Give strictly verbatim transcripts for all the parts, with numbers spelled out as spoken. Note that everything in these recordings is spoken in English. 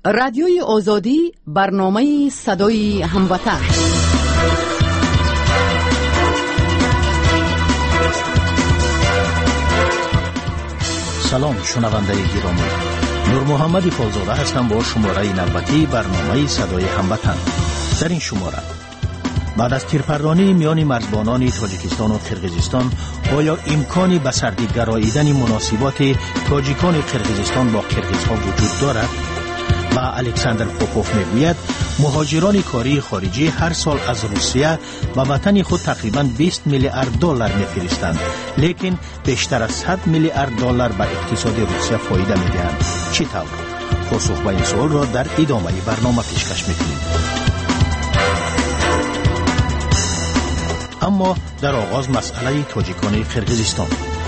رادیوی آزادی برنامه صدای هموطن. سلام شنونده گرامی، نور محمد فولزاده هستم با شماره نوبتی برنامه صدای هموطن. در این شماره بعد از تیرپرانی میان مرزبانان تاجیکستان و قرقیزستان آیا امکانی به سردی گراییدن مناسبات تاجیکان قرقیزستان با قرقیزها وجود دارد؟ و الکساندر پوپوف میگوید مهاجران کاری خارجی هر سال از روسیه و وطن خود تقریباً بیست میلیارد دلار میفرستند، لیکن بیشتر از صد میلیارد دلار به اقتصاد روسیه فایده میدهند. چی طور؟ پاسخ به این سوال را در ادامه برنامه پیشکش میکنیم. اما در آغاز مسئله تاجیکان قرقیزستان.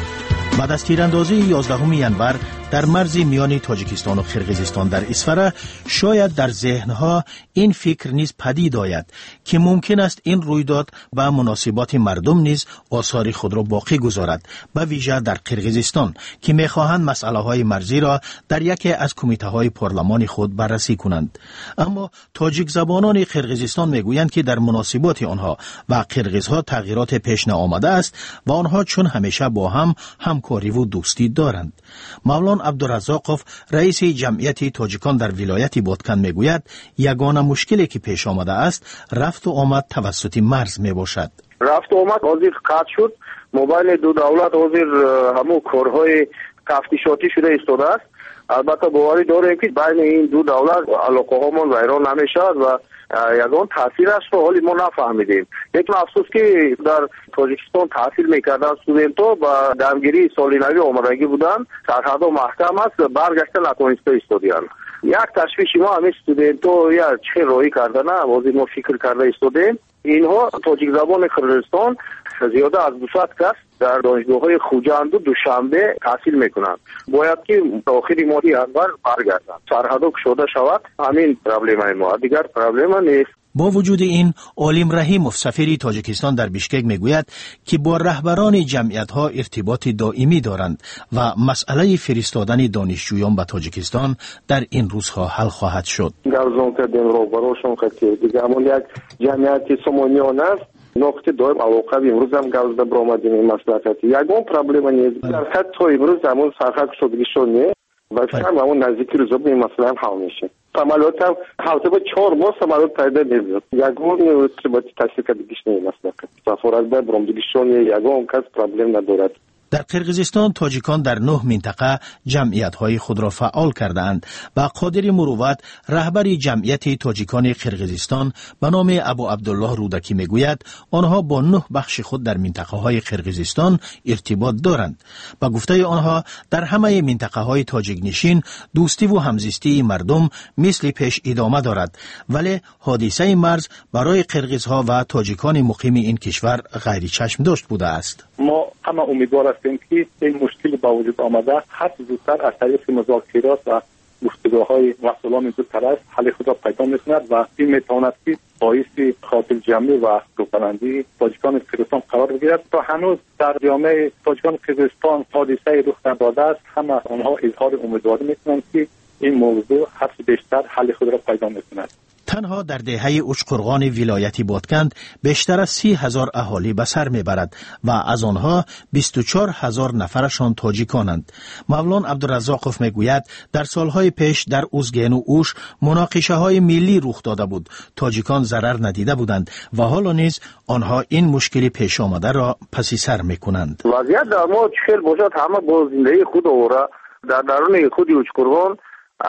بعد از تیراندازی یازدهم ینور در مرز میان تاجیکستان و قرقیزستان در اسفره، شاید در ذهنها این فکر نیز پدید آید که ممکن است این رویداد و مناسبات مردم نیز آثار خود را باقی گذارد، به ویژه در قرقیزستان که میخواهند مسئله های مرزی را در یکی از کمیته های پارلمان خود بررسی کنند. اما تاجیک زبانان قرقیزستان میگویند که در مناسبات آنها و قرقیزها تغییرات پیش نیامده است و آنها چون همیشه با هم همکاری و دوستی دارند. مولانا عبدالرزاقوف رئیس جمعیت تاجیکان در ولایت بادکن میگوید یگانه مشکلی که پیش آمده است رفت و آمد توسط مرز می باشد. رفت و آمد آزیر قطع شد، موبایل دو دولت آزیر همون کارهای تفتیشاتی شده ایستاده است. البته باوری داریم که بین این دو دولت علاقه هامون ویران نمیشد و یگان تاثیر است رو حالی ما نفهمیدیم. لیکن افسوس که در تاجیکستان تحصیل میکردن استودنت‌ها با درگیری سالینوی آمدگی بودن، سرحدها محکم است، برگشته نتونسته ایستادیان. یک تشویش ما همین استودنت‌ها یا چه رایی کردن واسه ما فکر کرده ایستادیم. اینها تاجیک زبان قرقیزستان زیاده از دوصد کس در دانشگاه‌های خوجند و دوشنبه تحصیل میکنند. باید که آخری ماه ینور برگردند، سرحدها گشوده شود. همین پرابلم ما، دیگر پرابلم نیست. با وجود این، عالم رحیموف سفیر تاجیکستان در بیشکک میگوید که با رهبران جمعیت‌ها ارتباط دائمی دارند و مسئله فرستادن دانشجویان به تاجیکستان در این روزها حل خواهد شد. گرزون کردیم رو براشون خطیر دیگه همون یک جمعیت سومانیان است. نقطه دایم عواقب امروز هم گرزده برآمدیم این مسئله خطیر. یکون پرابلم نیست. در خط تا امروز همون سرخط شدگی شد و فهم همون نزدیکی روزا این مسئله هم حل میشه. عملیات هم هفته با چهار ماه عملیات پیدا نمیاد. یگون ارتباطی تشکیل کردگیش نیست مثلا. سفارت به برآمدگیشون یگون کس پرابلم ندارد. در قرقیزستان تاجیکان در نه منطقه جمعیت‌های خود را فعال کردند و قادر مروت رهبر جمعیت تاجیکان قرقیزستان به نام ابو عبدالله رودکی میگوید آنها با نه بخش خود در منطقه‌های قرقیزستان ارتباط دارند. با گفته آنها در همه منطقه‌های تاجیک نشین دوستی و همزیستی مردم مثل پیش ادامه دارد، ولی حادثه مرز برای قرقیزها و تاجیکان مقیم این کشور غیر چشم داشت بوده است. ما همه امیدوار هستیم که این مشکل با وجود آمده هر زودتر از طریق مذاکرات و گفتگوهای مسئولان دو طرف حل خود را پیدا می‌کند و این میتواند که باعث خاطر جمعی و روپرندی تاجیکان قرقیزستان قرار بگیرد. تا هنوز در جامعه تاجیکان قرقیزستان حادثه رخ نداده است، همه آنها اظهار امیدواری می‌کنند که این موضوع هر چه بیشتر حل خود را پیدا می‌کند. تنها در دهه اچقرغان ولایت بادکند بیشتر از سی هزار اهالی به سر میبرد و از آنها بیست و چهار هزار نفرشان تاجیکانند. مولانا عبدالرزاقوف میگوید در سالهای پیش در اوزگین و اوش مناقشه های ملی رخ داده بود، تاجیکان ضرر ندیده بودند و حالا نیز آنها این مشکلی پیش آمده را پسی سر میکنند. وضعیت در ما چخیل باشد همه با زندگی خود آوره در درون خود اچقرغان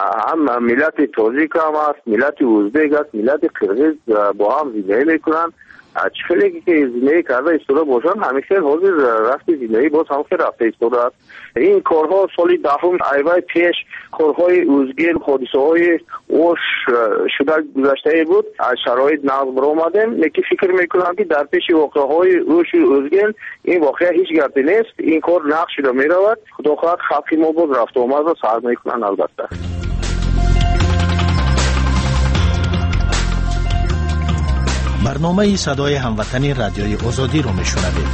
هم ملت تاجیک هم است، ملت ازبک است، ملت قرقیز با هم زندگی میکنن. چخیلی که زندگی کرده ایستاده باشن همیشه حاضر رفتی زندگی باز هم که رفته ایستاده است. این کارها سالی دهم ایوه پیش کارهای ازگین حادثه های اوش شده گذشته بود، از شرایط نقض برآمدیم. لیکن فکر میکنم که در پیش واقعه های اوش ازگین این واقعه هیچ گردی نیست، این کار نقض شده میرود. خدا خواهد خلقی ما باز رفت و آمد را سرد میکنن. البته برنامه صدای هموطنی رادیوی آزادی رو میشنوید.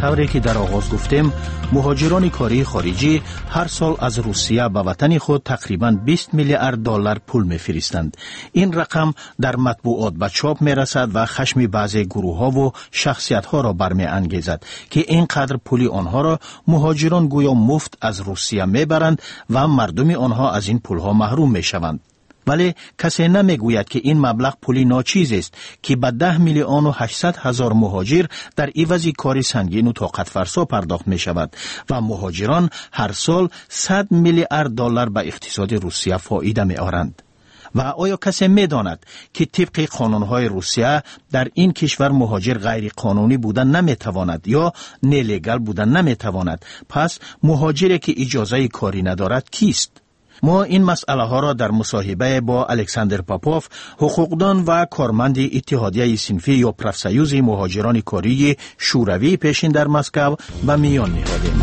طوری که در آغاز گفتیم، مهاجران کاری خارجی هر سال از روسیه به وطن خود تقریباً بیست میلیارد دلار پول می‌فرستند. این رقم در مطبوعات به چاپ می‌رسد و خشم بعضی گروه‌ها و شخصیت‌ها را برمی‌انگیزد که اینقدر پول آنها را مهاجران گویا مفت از روسیه می‌برند و مردم آنها از این پول‌ها محروم می‌شوند. ولی کسی نمیگوید که این مبلغ پولی ناچیز است که به ده میلیون و هشتصد هزار مهاجر در عوض کاری سنگین و طاقت فرسا پرداخت می شود و مهاجران هر سال صد میلیارد دلار به اقتصاد روسیه فایده می آورند. و آیا کسی می داند که طبق قانونهای روسیه در این کشور مهاجر غیر قانونی بودن نمی تواند یا نیلیگال بودن نمی تواند؟ پس مهاجری که اجازه کاری ندارد کیست؟ ما این مسئله ها را در مصاحبه با الکساندر پاپوف، حقوقدان و کارمند اتحادیه صنفی یا پرافسیوز مهاجران کاری شوروی پیشین در مسکو به میان نهادیم.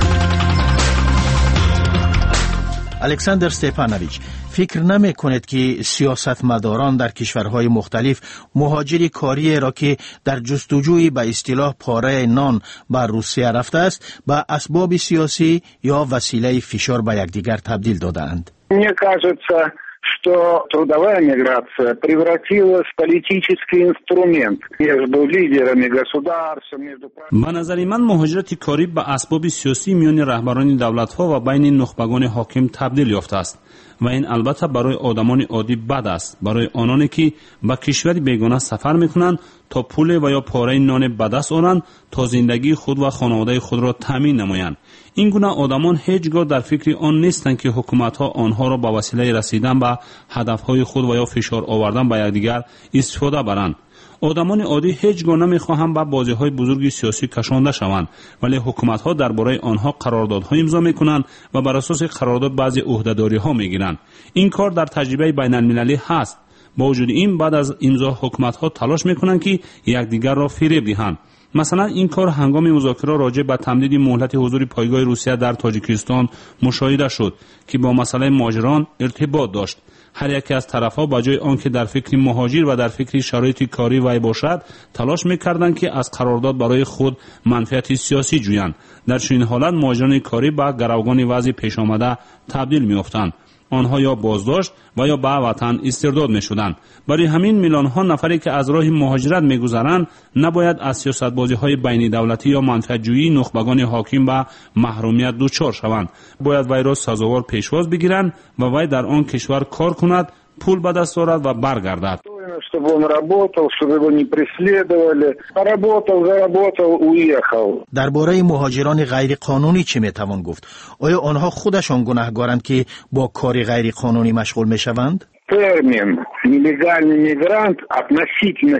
الکساندر استپانویچ، فکر نمی کنید که سیاستمداران در کشورهای مختلف مهاجری کاری را که در جستجوی به اصطلاح پاره نان به روسیه رفته است به اسباب سیاسی یا وسیله فشار به یکدیگر تبدیل دادند؟ Мне кажется, что трудовая миграция превратилась в политический инструмент между лидерами государств, между... به نظر من مهاجرت کاری به اسباب سیاسی میان رهبران دولت‌ها و بین نخبگان حاکم تبدیل یافته است و این البته برای آدمان عادی بد است، برای آنانی که به کشور بیگانه سفر میکنند تا پول و یا پاره نان به دست آورند تا زندگی خود و خانواده خود را تامین نمایند. این گونه آدمان هیچگاه در فکر آن نیستند که حکومت‌ها آنها را به وسیله رسیدن به هدف‌های خود و یا فشار آوردن به یکدیگر استفاده برند. آدمان عادی هیچگاه نمیخواهند به بازی‌های بزرگ سیاسی کشانده شوند، ولی حکومت‌ها درباره آنها قراردادها امضا می‌کنند و بر اساس قرارداد بعضی عهده‌داری‌ها می‌گیرند. این کار در تجربه بین‌المللی هست. با وجود این بعد از امضا حکومت‌ها تلاش می‌کنند که یکدیگر را فریب دهند. مثلا این کار هنگام مذاکره راجع به تمدید مهلت حضور پایگاه روسیه در تاجیکستان مشاهده شد که با مسئله مهاجران ارتباط داشت. هر یک از طرف‌ها با جای آنکه در فکر مهاجر و در فکر شرایط کاری وی باشد تلاش می‌کردند که از قرارداد برای خود منفعت سیاسی جویند. در چنین حالت مهاجران کاری به گروگان وضع پیش آمده تبدیل می‌افتند. آنها یا بازداشت و یا به وطن استرداد می‌شدند. برای همین میلیون‌ها نفری که از راه مهاجرت می‌گذرند نباید از سیاست‌بازی‌های بین دولتی یا منفعت‌جویی نخبگان حاکم به محرومیت دچار شوند. باید وی را سزاوار پیشواز بگیرند و وی در آن کشور کار کند، پول به دست آورد و برگردد. Чтобы он работал, чтобы его не преследовали. Поработал, заработал, уехал. درباره مهاجران غیر قانونی چه میتوان گفت؟ آیا آنها خودشان گناهکارند که با کار غیر قانونی مشغول میشوند؟ Термин «нелегальный мигрант» относительно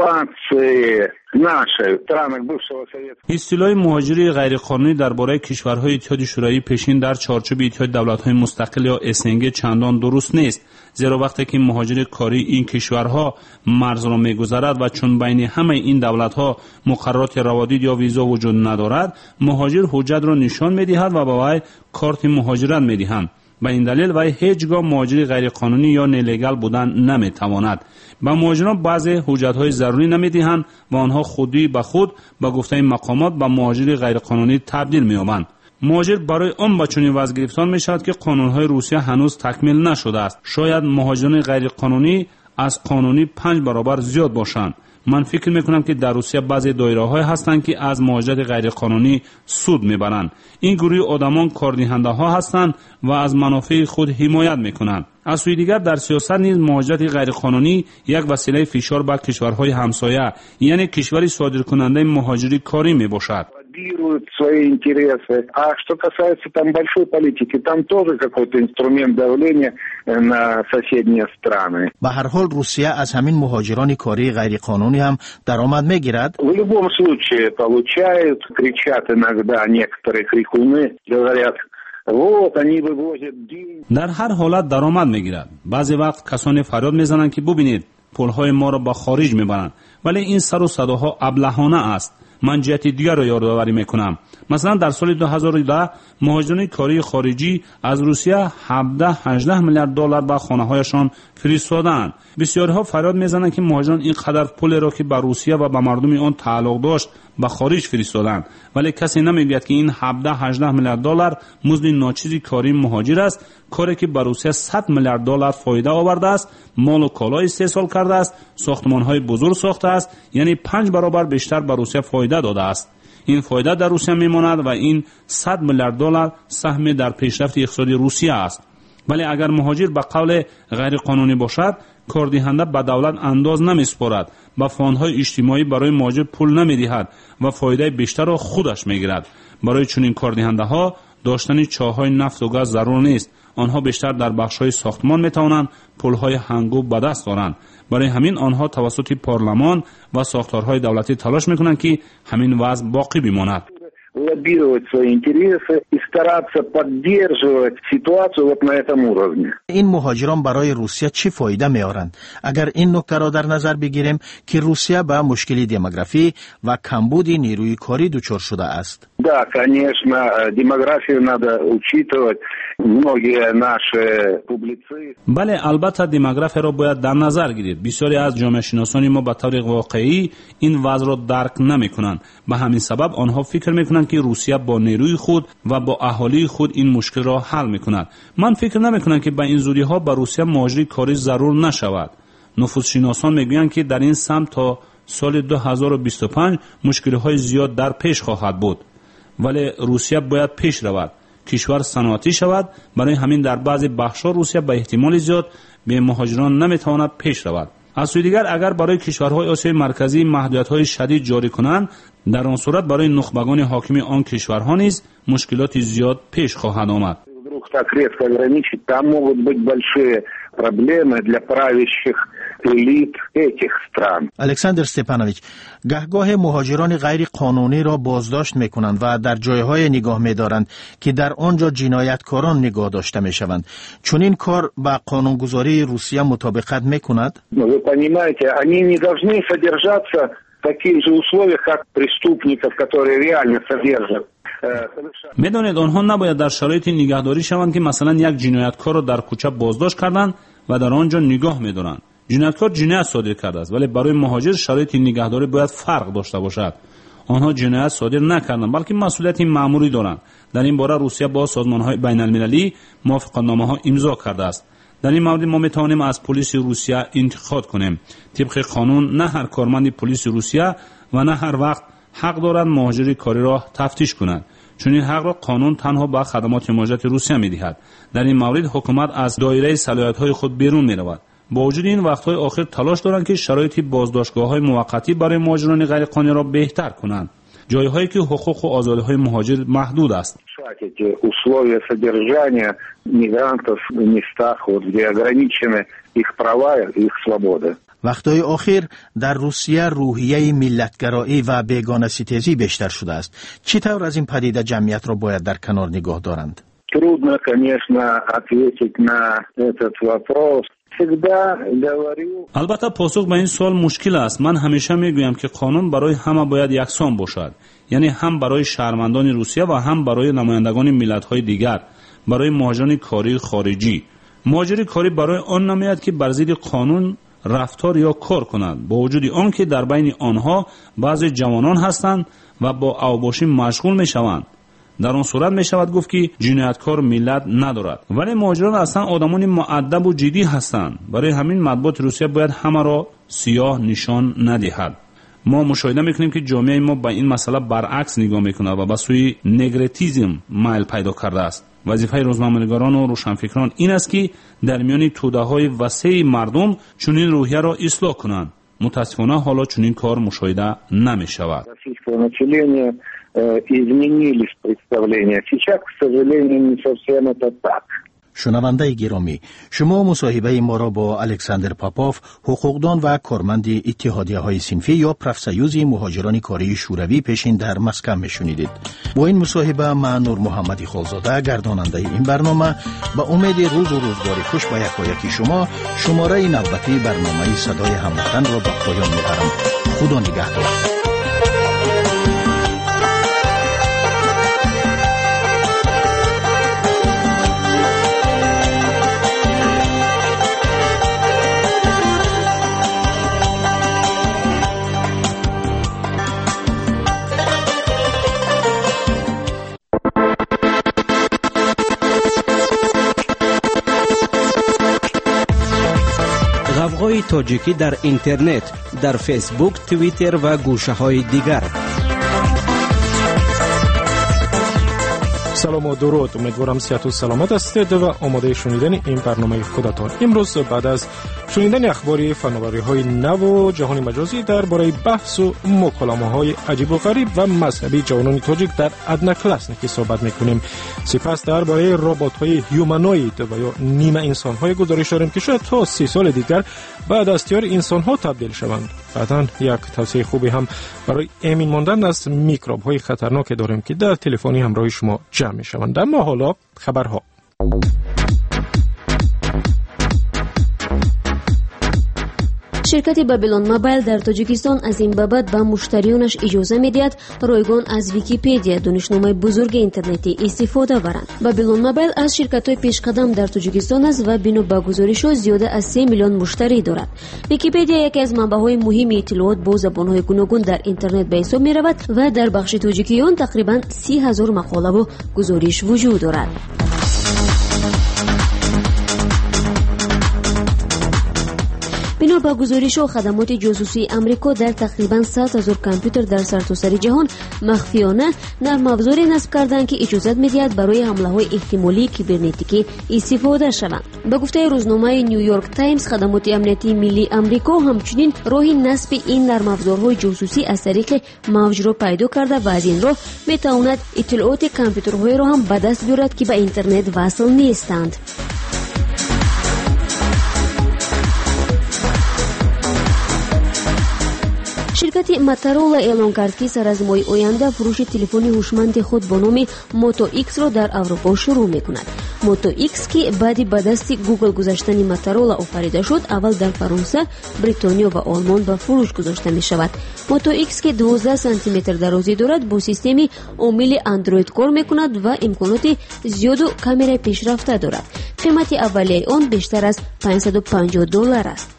ситуации нашей странах бывшего Советского. اصطلاح مهاجری غیرقانونی درباره کشورهای اتحاد شوروی پیشین در چارچوب اتحاد دولت‌های مستقل یا اسنگ چندان درست نیست، زیرا وقتی که مهاجر کاری این کشورها مرز را می‌گذرد و چون بین همه این دولت‌ها مقررات روادید یا ویزا وجود ندارد، مهاجر حجت را نشان می‌دهد و به وی کارت مهاجرت می‌دهند. به این دلیل وی هیچگاه مهاجر غیرقانونی یا نیلیگال بودن نمیتواند. به مهاجران بعضی حجت‌های ضروری نمیدهند و آنها خودی به خود به گفته مقامات به مهاجر غیرقانونی تبدیل می‌یابند. مهاجر برای آن به چنین وضع گرفتار می‌شود که قانون‌های روسیه هنوز تکمیل نشده است. شاید مهاجران غیرقانونی از قانونی پنج برابر زیاد باشند. من فکر میکنم که در روسیه بعضی دایره‌های هستند که از مهاجرت غیرقانونی سود میبرند. این گروه آدمان کاردهنده ها هستند و از منافع خود حمایت میکنند. از سوی دیگر در سیاست نیز مهاجرت غیرقانونی یک وسیله فشار بر کشورهای همسایه، یعنی کشوری صادرکننده مهاجری کاری میباشد. Свои интересы. А что касается там большой политики, там тоже какой-то инструмент давления на соседние страны. به هر حال روسیه از همین مهاجران کاری غیر قانونی هم درآمد میگیرد. В любом случае получают, кричат иногда некоторые крикуны, говорят вот они вывозят деньги. در هر حالت درآمد میگیرد. بعضی وقت کسانی فریاد میزنند که ببینید پولهای ما را به خارج میبرند، ولی این سر و صداها ابلهانه است. من جهت دیگر را یادآوری میکنم. مثلا در سال دو هزار و ده مهاجران کاری خارجی از روسیه هفده هجده میلیارد دلار به خانه‌هایشان فرستادند. بسیارها فریاد میزنند که مهاجران اینقدر پول را که به روسیه و به مردم آن تعلق داشت به خارج فرستادند، ولی کسی نمیگوید که این هفده هجده میلیارد دلار مزد ناچیز کاری مهاجر است، کاری که به روسیه صد میلیارد دلار فایده آورده است، مال و کالا استحصال کرده است، ساختمان‌های بزرگ ساخته است، یعنی پنج برابر بیشتر به روسیه فایده داده است. این فایده در روسیه میماند و این صد میلیارد دلار سهم در پیشرفت اقتصادی روسیه است. ولی اگر مهاجر به قول غیر قانونی باشد، کاردهنده به دولت انداز نمیسپارد، به فاندهای اجتماعی برای مهاجر پول نمیدهد و فایده بیشتر را خودش میگیرد. برای چنین کاردهنده ها داشتن چاهای نفت و گاز ضرور نیست. آنها بیشتر در بخش‌های ساختمان میتوانند پول‌های هنگو به دست دارند. برای همین آنها توسط پارلمان و ساختارهای دولتی تلاش میکنند که همین وضع باقی بماند. лоббировать свои интересы и стараться поддерживать ситуацию вот на этом уровне. این مهاجران برای روسیه چه فایده میارند؟ اگر این نکته را در نظر بگیریم که روسیه به مشکلی دموگرافی و کمبود نیروی کاری دچار شده است. Да, конечно, демографию надо учитывать. Многие наши публицисты. بله، البته دموگرافی را باید در نظر گیرید. بسیاری از جامعه شناسان ما به طور واقعی این وضع را درک نمیکنند. به همین سبب آنها فکر میکنند که روسیه با نیروی خود و با اهالی خود این مشکل را حل میکند. من فکر نمیکنم که با این زودی ها به روسیه مهاجری کاری ضرور نشود. نفوذ شناسان میگویند که در این سمت تا سال دو هزار و بیست و پنج مشکل‌های زیاد در پیش خواهد بود. ولی روسیه باید پیش رود، کشور صنعتی شود. برای همین در بعضی بخش‌ها روسیه به احتمال زیاد به مهاجران نمیتواند پیش رود. از سوی دیگر اگر برای کشورهای آسیای مرکزی محدودیت‌های شدید جاری کنند، در آن صورت برای نخبگان حاکم آن کشورها نیز مشکلات زیاد پیش خواهد آمد. Вдруг так резко ограничить, там могут быть большие проблемы для правящих элит этих стран. الکساندر استپانویچ، گهگاه مهاجران غیر قانونی را بازداشت میکنند و در جایهای نگاه میدارند که در آنجا جنایتکاران نگاه داشته میشوند. چون این کار با قانونگذاری روسیه مطابقت میکند؟ Вы понимаете, они не должны содержаться в таких же условиях, как преступников, которые реально содержат. میدانید آنها نباید در شرایط نگهداری شوند که مثلا یک جنایتکار را در کوچه بازداشت کردند و در آنجا نگاه می‌دارند. جنایتکار جنایت صادر کرده است، ولی برای مهاجر شرایط نگهداری باید فرق داشته باشد. آنها جنایت صادر نکردند بلکه مسئولیت مأموری دارند. در این باره روسیه با سازمان‌های بین‌المللی موافقتنامه‌ها امضا کرده است. در این مورد ما می‌توانیم از پلیس روسیه انتقاد کنیم. طبق قانون نه هر کارمند پلیس روسیه و نه هر وقت حق دارند مهاجری کاری را تفتیش کنند. چون این حق را قانون تنها به خدمات مهاجرت روسیه می‌دهد. در این مورد حکومت از دایره صلاحیت‌های خود بیرون می‌رود. با وجود این وقت‌های آخر تلاش دارند که شرایط بازداشتگاه‌های موقتی برای مهاجران غیر قانونی را بهتر کنند. جای‌هایی که حقوق و آزادی‌های مهاجر محدود است. Эти условия содержания мигрантов в местах, вот, где ограничены их права и их свободы. وقتهای آخر در روسیه روحیه ملتگرایی و بیگانه ستیزی بیشتر شده است. چطور از این پدیده جمعیت را باید در کنار نگاه دارند؟ Трудно, конечно, ответить на этот вопрос. Всегда говорю. البته پاسخ به این سوال مشکل است. من همیشه میگویم که قانون برای همه باید یکسان باشد. یعنی هم برای شهروندان روسیه و هم برای نمایندگان ملت‌های دیگر. برای مهاجران کاری خارجی. مهاجری کاری برای آن نمیاد که بر ضد قانون رفتار یا کار کنند، با وجود آن که در بین آنها بعضی جوانان هستند و با اوباشی مشغول می شوند. در آن صورت می شود گفت که جنایتکار ملت ندارد. ولی مهاجران اصلا آدمان مؤدب و جدی هستند. برای همین مطبوعات روسیه باید همه را سیاه نشان ندهد. ما مشاهده میکنیم که جامعه ما با این مسئله برعکس نگاه میکنه و به سوی نگرتیزم میل پیدا کرده است. وظیفه روزنامه‌نگاران و روشنفکران این است که در میان توده‌های وسیع مردم چنین روحیه را اصلاح کنند. متاسفانه حالا چنین کار مشاهده نمی‌شود. شنونده گرامی، شما مصاحبه ما را با الکساندر پاپاف، حقوقدان و کارمند اتحادیه های صنفی یا پرافسیوز مهاجران کاری شوروی پیشین در مسکو میشنیدید. با این مصاحبه من نور محمدی خالزاده گرداننده این برنامه به امید روز و روزگار خوش با یکایک شما شماره نوبتی برنامه صدای هموطن را به پایان میبرم. خدا نگهدار. رادیوی تاجیکی در اینترنت، در فیسبوک، توییتر و گوشه‌های دیگر. سلام و درود، امیدوارم صحت و سلامت هستید و آماده شنیدن این برنامه خودتان. امروز بعد از شنیدن اخبار فناوری‌های نو و جهان مجازی درباره بحث و مکالمه‌های عجیب و غریب و مذهبی جوانان تاجیک در ادنا کلاسنیکی صحبت می‌کنیم. سپس درباره ربات‌های هیومانوید و یا نیمه انسان‌های گزارش داریم که شاید تا سی سال دیگر بعد از تیار انسان‌ها تبدیل شوند. بعداً یک توصیه خوبی هم برای امین ماندن از میکروب‌های خطرناک داریم که در تلفنی همراه شما جمع می‌شوند. اما حالا خبرها. شرکت بابلون موبایل در تاجیکستان از این بابت به مشتریانش اجازه می‌دهد رایگان از ویکی‌پدیا دانشنامه بزرگ اینترنتی استفاده برند. بابلون موبایل از شرکت‌های پیشقدم در تاجیکستان است و بنا به گزارش‌ها زیاده از سه میلیون مشتری دارد. ویکی‌پدیا یکی از منبع‌های مهم اطلاعات با زبان‌های گوناگون در اینترنت به حساب می‌رود و در بخش تاجیکی آن تقریباً سی هزار مقاله و گزارش وجود دارد. بنا به گزارش و خدمات جاسوسی امریکا در تقریباً صد هزار کامپیوتر در سرتاسر جهان مخفیانه نرم افزاری نصب کردند که اجازه می‌دهد برای حمله‌های احتمالی کیبرنتیکی استفاده شوند. به گفته روزنامه نیویورک تایمز، خدمات امنیتی ملی امریکا همچنین راه نصب این نرم افزارهای جاسوسی از طریق موج را پیدا کرده و از این راه می‌تواند اطلاعات کامپیوترهای را هم به دست بیارد که به اینترنت وصل نیستند. شرکت موتورولا اعلام کرد که سر از ماه آینده فروش تلفن هوشمند خود با نام موتو ایکس را در اروپا شروع می‌کند. موتو ایکس که بعد به دست گوگل گذاشتن موتورولا آفریده شد، اول در فرانسه، بریتانیا و آلمان به فروش گذاشته می‌شود. موتو ایکس که دوازده سانتی متر درازی دارد، با سیستم عامل اندروید کار می‌کند و امکانات زیاد و کامرای پیشرفته دارد. قیمت اولیه آن بیشتر از پانصد و پنجاه دلار است.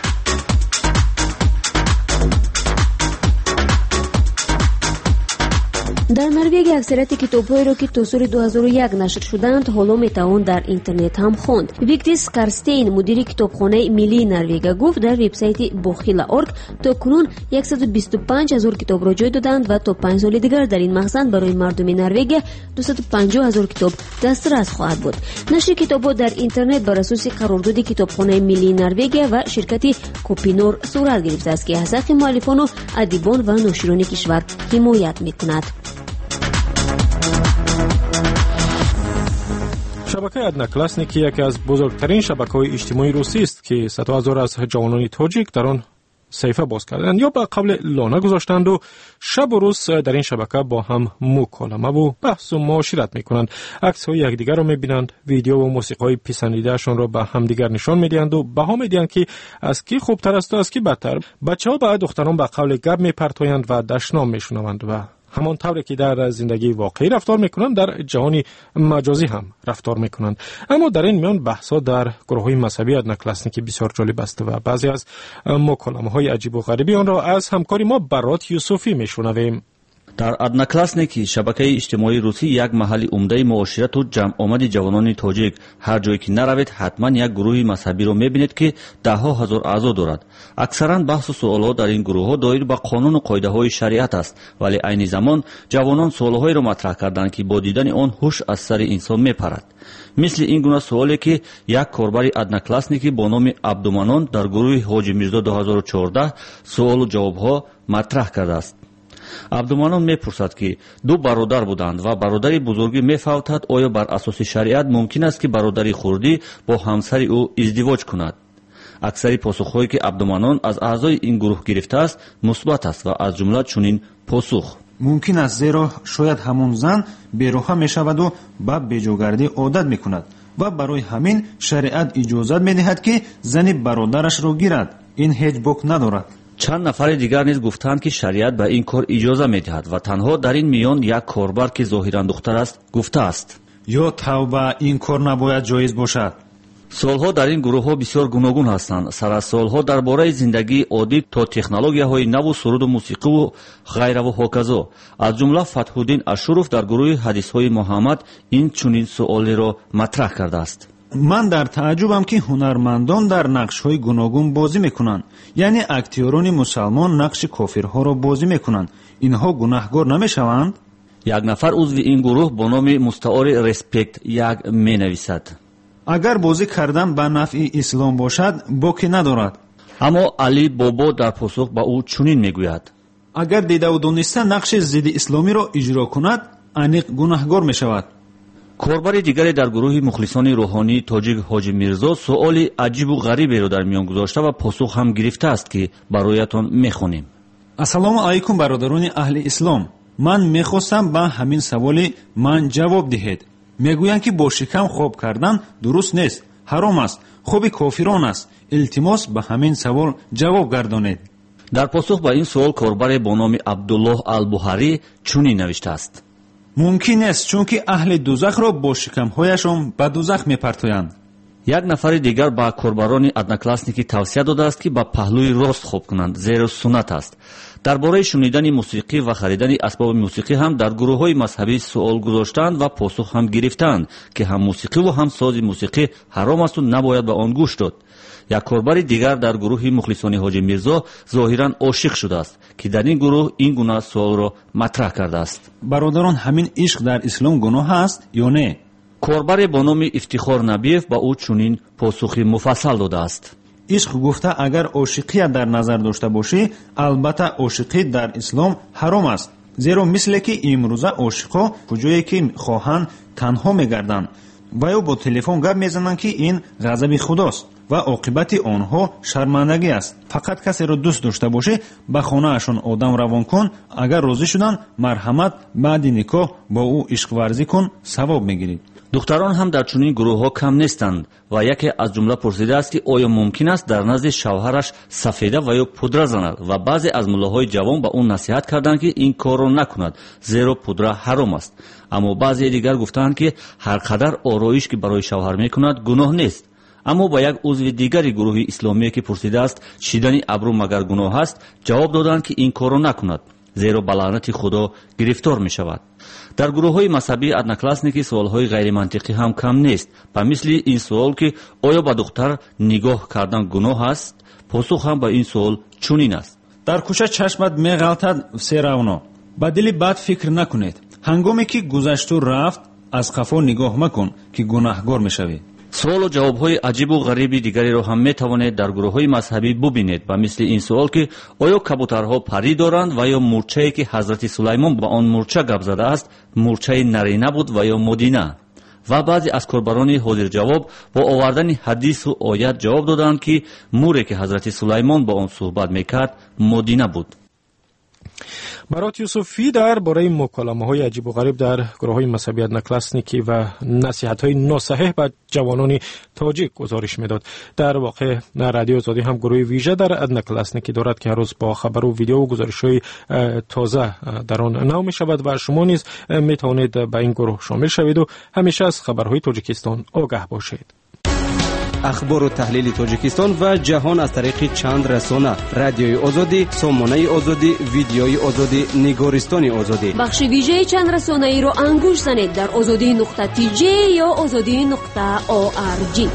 در نروژ اکثریت کتاب‌هایی را که تا سال دو هزار و یک نشر شدند حالا میتوان در اینترنت هم خواند. ویکتیس کارستین، مدیر کتابخانه ملی نروژ، گفت در وبسایت بخیلا دات اورگ تا کنون صد و بیست و پنج هزار کتاب را جای دادند و تا پنج سال دیگر در این مقصد برای مردم نروژ دویست و پنجاه هزار کتاب دسترس خواهد بود. نشر کتاب‌ها در اینترنت بر اساس قرارداد کتابخانه ملی نروژ و شرکت کوپینور صورت گرفته است که حقوق مؤلفان و ادیبان و ناشران کشور حمایت می‌کند. شبکه ادنا کلاسنیکی یکی از بزرگترین شبکه‌های اجتماعی روسی است که صدها هزار از جوانان تاجیک در آن صفحه باز کردند یا به قبل لانه گذاشتند و شب و روز در این شبکه با هم مکالمه و بحث و معاشرت میکنند. عکس‌های یکدیگر را میبینند، ویدیو و موسیقی پسندیده‌شان را به همدیگر نشان میدهند و بها میدهند که از کی خوبتر است و از کی بدتر. بچه‌ها به دختران به قول گپ میپرتایند و دشنام میشنوند و همان طوری که در زندگی واقعی رفتار میکنند در جهان مجازی هم رفتار میکنند. اما در این میان بحث‌ها در گروه‌های مذهبی ادنا کلاسنیکی بسیار جالب است و بعضی از مکالمه‌های عجیب و غریبی آن را از همکاری ما برات یوسفی میشنویم. در ادنا کلاسنیکی شبکه اجتماعی روسی یک محل عمده معاشرت و جمع آمد جوانان تاجیک. هر جایی که نروید حتما یک گروه مذهبی را میبینید که ده ها هزار اعضا دارد. اکثرا بحث و سوالات در این گروه ها دایر به قانون و قاعده های شریعت است، ولی عین زمان جوانان سوالهایی را مطرح کردند که با دیدن آن هوش از سر انسان میپرد. مثل این گونه سوالی که یک کاربر ادنا کلاسنیکی با نام عبدومنان در گروه حاجی میرزا دو هزار و چهارده سوال و جواب ها مطرح کرده است. عبدومنان میپرسد که دو برادر بودند و برادری بزرگی میفوتد، آیا بر اساس شریعت ممکن است که برادری خردی با همسر او ازدواج کند؟ اکثر پاسخهایی که عبدومنان از اعضای این گروه گرفته است مثبت است و از جمله چنین پاسخ: ممکن است، زیرا شاید همون زن بی‌روحه میشود و به بیجاگردی عادت میکند و برای همین شریعت اجازت میدهد که زن برادرش را گیرد. این هیچ باک ندارد. چند نفر دیگر نیز گفتند که شریعت به این کار اجازه میدهد و تنها در این میان یک کاربر که ظاهرا دختر است گفته است: یا توبه، این کار نباید جایز باشد. سوالها در این گروه ها بسیار گوناگون هستند. سر از سوالها درباره زندگی عادی تا تکنولوژیاهای نو و سرود و موسیقی و غیره و هاکذا. از جمله فتح‌الدین اشرف در گروه حدیث های محمد این چنین سوالی را مطرح کرده است: من در تعجبم که هنرمندان در نقش‌های گوناگون بازی میکنند. یعنی اکتوران مسلمان نقش کافرها را بازی میکنند. اینها گناهگار نمیشوند؟ یک نفر عضو این گروه با نام مستعار ریسپکت یک مینویسد: اگر بازی کردن به نفع اسلام باشد باکی ندارد. اما علی بابا در پاسخ به او چنین میگوید: اگر دیده و دانسته نقش ضد اسلامی را اجرا کند انیق گناهگار میشود. کاربری دیگری در گروه مخلصان روحانی تاجیک حاجی میرزا سوالی عجیب و غریبی را در میان گذاشته و پاسخ هم گرفته است که برایتان میخوانیم. السلام علیکم برادران اهل اسلام. من میخواستم به همین سوالی من جواب دهید. میگویند که با شکم خواب کردن درست نیست، حرام است، خواب کافران است. التماس به همین سوال جواب گردانید. در پاسخ به این سوال کاربر با نام عبدالله البحری چنین نوشته است: ممکن است چونکه اهل دوزخ را با شکمهایشان به دوزخ میپرتویند. یک نفر دیگر با کاربران ادناکلاسنیکی توصیه داده است که با پهلوی راست خواب کنند، زیرا سنت است. درباره شنیدن موسیقی و خریدن اسباب موسیقی هم در گروه‌های مذهبی سوال گذاشتند و پاسخ هم گرفتند که هم موسیقی و هم ساز موسیقی حرام است و نباید به آن گوش داد. یک کاربر دیگر در گروه مخلصان حاجی میرزا ظاهراً عاشق شده است که در این گروه این گونه سوال را مطرح کرده است: برادران همین عشق در اسلام گناه است یا نه؟ کاربر با نام افتخار نبیف با او چنین پاسخی مفصل داده است: عشق گفته اگر عاشقی در نظر داشته باشی البته عاشقی در اسلام حرام است، زیرا مثل که امروزه عاشقا کجایی که خواهند تنها میگردند و یا با تلفن گپ میزنند که این غضب خداست و عاقبت آنها شرمندگی است. فقط کسی را دوست داشته باشی به خانه اشون آدم روان کن، اگر راضی شدن مرحمت بعد نکاح با او عشق ورزی کن، ثواب میگیری. دختران هم در چنین گروه ها کم نیستند و یکی از جمله پرسیده است که آیا ممکن است در نزد شوهرش سفیده و یا پودره زند و بعضی از ملاهای جوان به اون نصیحت کردند که این کار را نکند زیرا پودره حرام است. اما بعضی دیگر گفتند که هر قدر آرایش که برای شوهر میکند گناه نیست. اما با یک عضو دیگری گروه اسلامی که پرسیده است شیدن ابرو مگر گناه است جواب دادند که این کار را نکند زیرا به لعنت خدا گرفتار می شود. در گروه های مذهبی ادناکلاسنیکی سوال های غیر منطقی هم کم نیست. به مثل این سوال که آیا به دختر نگاه کردن گناه است، پاسخ هم به این سوال چنین است: در کوچه چشمت می غلطد سیراونا، به دل بد فکر نکنید. هنگامی که گذشت و رفت از قفا نگاه مکن که گناهگار می شوی. سوال و جواب های عجیب و غریبی دیگری را هم می توانید در گروه های مذهبی ببینید. و مثل این سوال که آیا کبوترها پری دارند و یا مورچه‌ای که حضرت سلیمان با آن مورچه گپ زده است مورچه نرینه بود و یا مدینه. و بعضی از کاربران حاضر جواب با آوردن حدیث و آیت جواب دادند که موری که حضرت سلیمان با آن صحبت میکرد مدینه بود. برات یوسفی در باره مکالمه های عجیب و غریب در گروه های مذهبی ادناکلاسنیکی و نصیحت های ناصحیح به جوانان تاجیک گزارش میداد. در واقع رادیو آزادی هم گروه ویژه در ادناکلاسنیکی دارد که هر روز با خبر و ویدیو و گزارش های تازه در آن نو می شود و شما نیز می توانید به این گروه شامل شوید و همیشه از خبرهای تاجیکستان آگاه باشید. اخبار و تحلیل تاجیکستان و جهان از طریق چند رسانه: رادیوی آزادی، سامانه آزادی، ویدیوی آزادی، نگارستان آزادی. بخش ویژه چند رسانه ای رو انگوش زنید در آزادی نقطه تی جی یا آزادی نقطه او آر جی.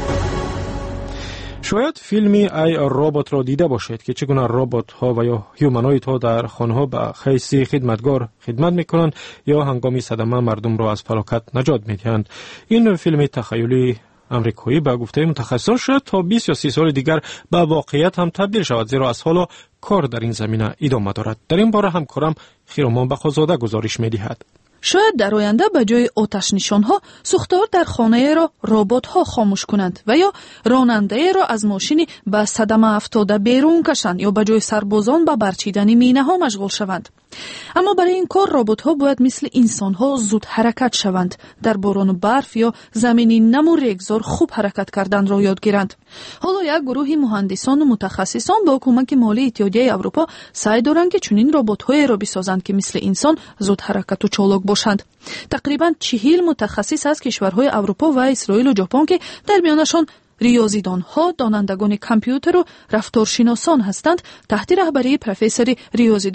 شاید فیلمی ای ربات را دیده باشید که چگونه ربات ها و یا هیومانوید ها در خانه ها به حیث خدمتگار خدمت میکنند یا هنگامی صدمه مردم را از فلاکت نجات میدهند. این فیلم تخیلی امریکایی به گفته متخصصان شاید تا بیست یا سی سال دیگر به واقعیت هم تبدیل شود، زیرا از حالا کار در این زمینه ادامه دارد. در این باره همکارم خیرمان بخازاده گزارش می‌دهد. شاید در آینده به جای آتش نشان‌ها سوختار در خانه را ربات‌ها خاموش کنند و یا راننده را از ماشین به صدمه افتاده بیرون کشند یا به جای سربازان به برچیدن مینه‌ها مشغول شوند. اما برای این کار ربات‌ها باید مثل انسان‌ها زود حرکت شوند، در باران و برف یا زمینی نم و ریگزار خوب حرکت کردن را یاد گیرند. حالا یک گروه مهندسان و متخصصان با کمک مالی اتحادیه اروپا سعی دارند که چنین ربات‌هایی را بسازند که مثل انسان زود حرکت و چالاک باشند. تقریباً چهل متخصص از کشورهای اروپا و اسرائیل و ژاپن که در میانشان ریاضیدان‌ها، دانندگان کامپیوتر و رفتارشناسان هستند، تحت رهبری پروفسور ریاضیدان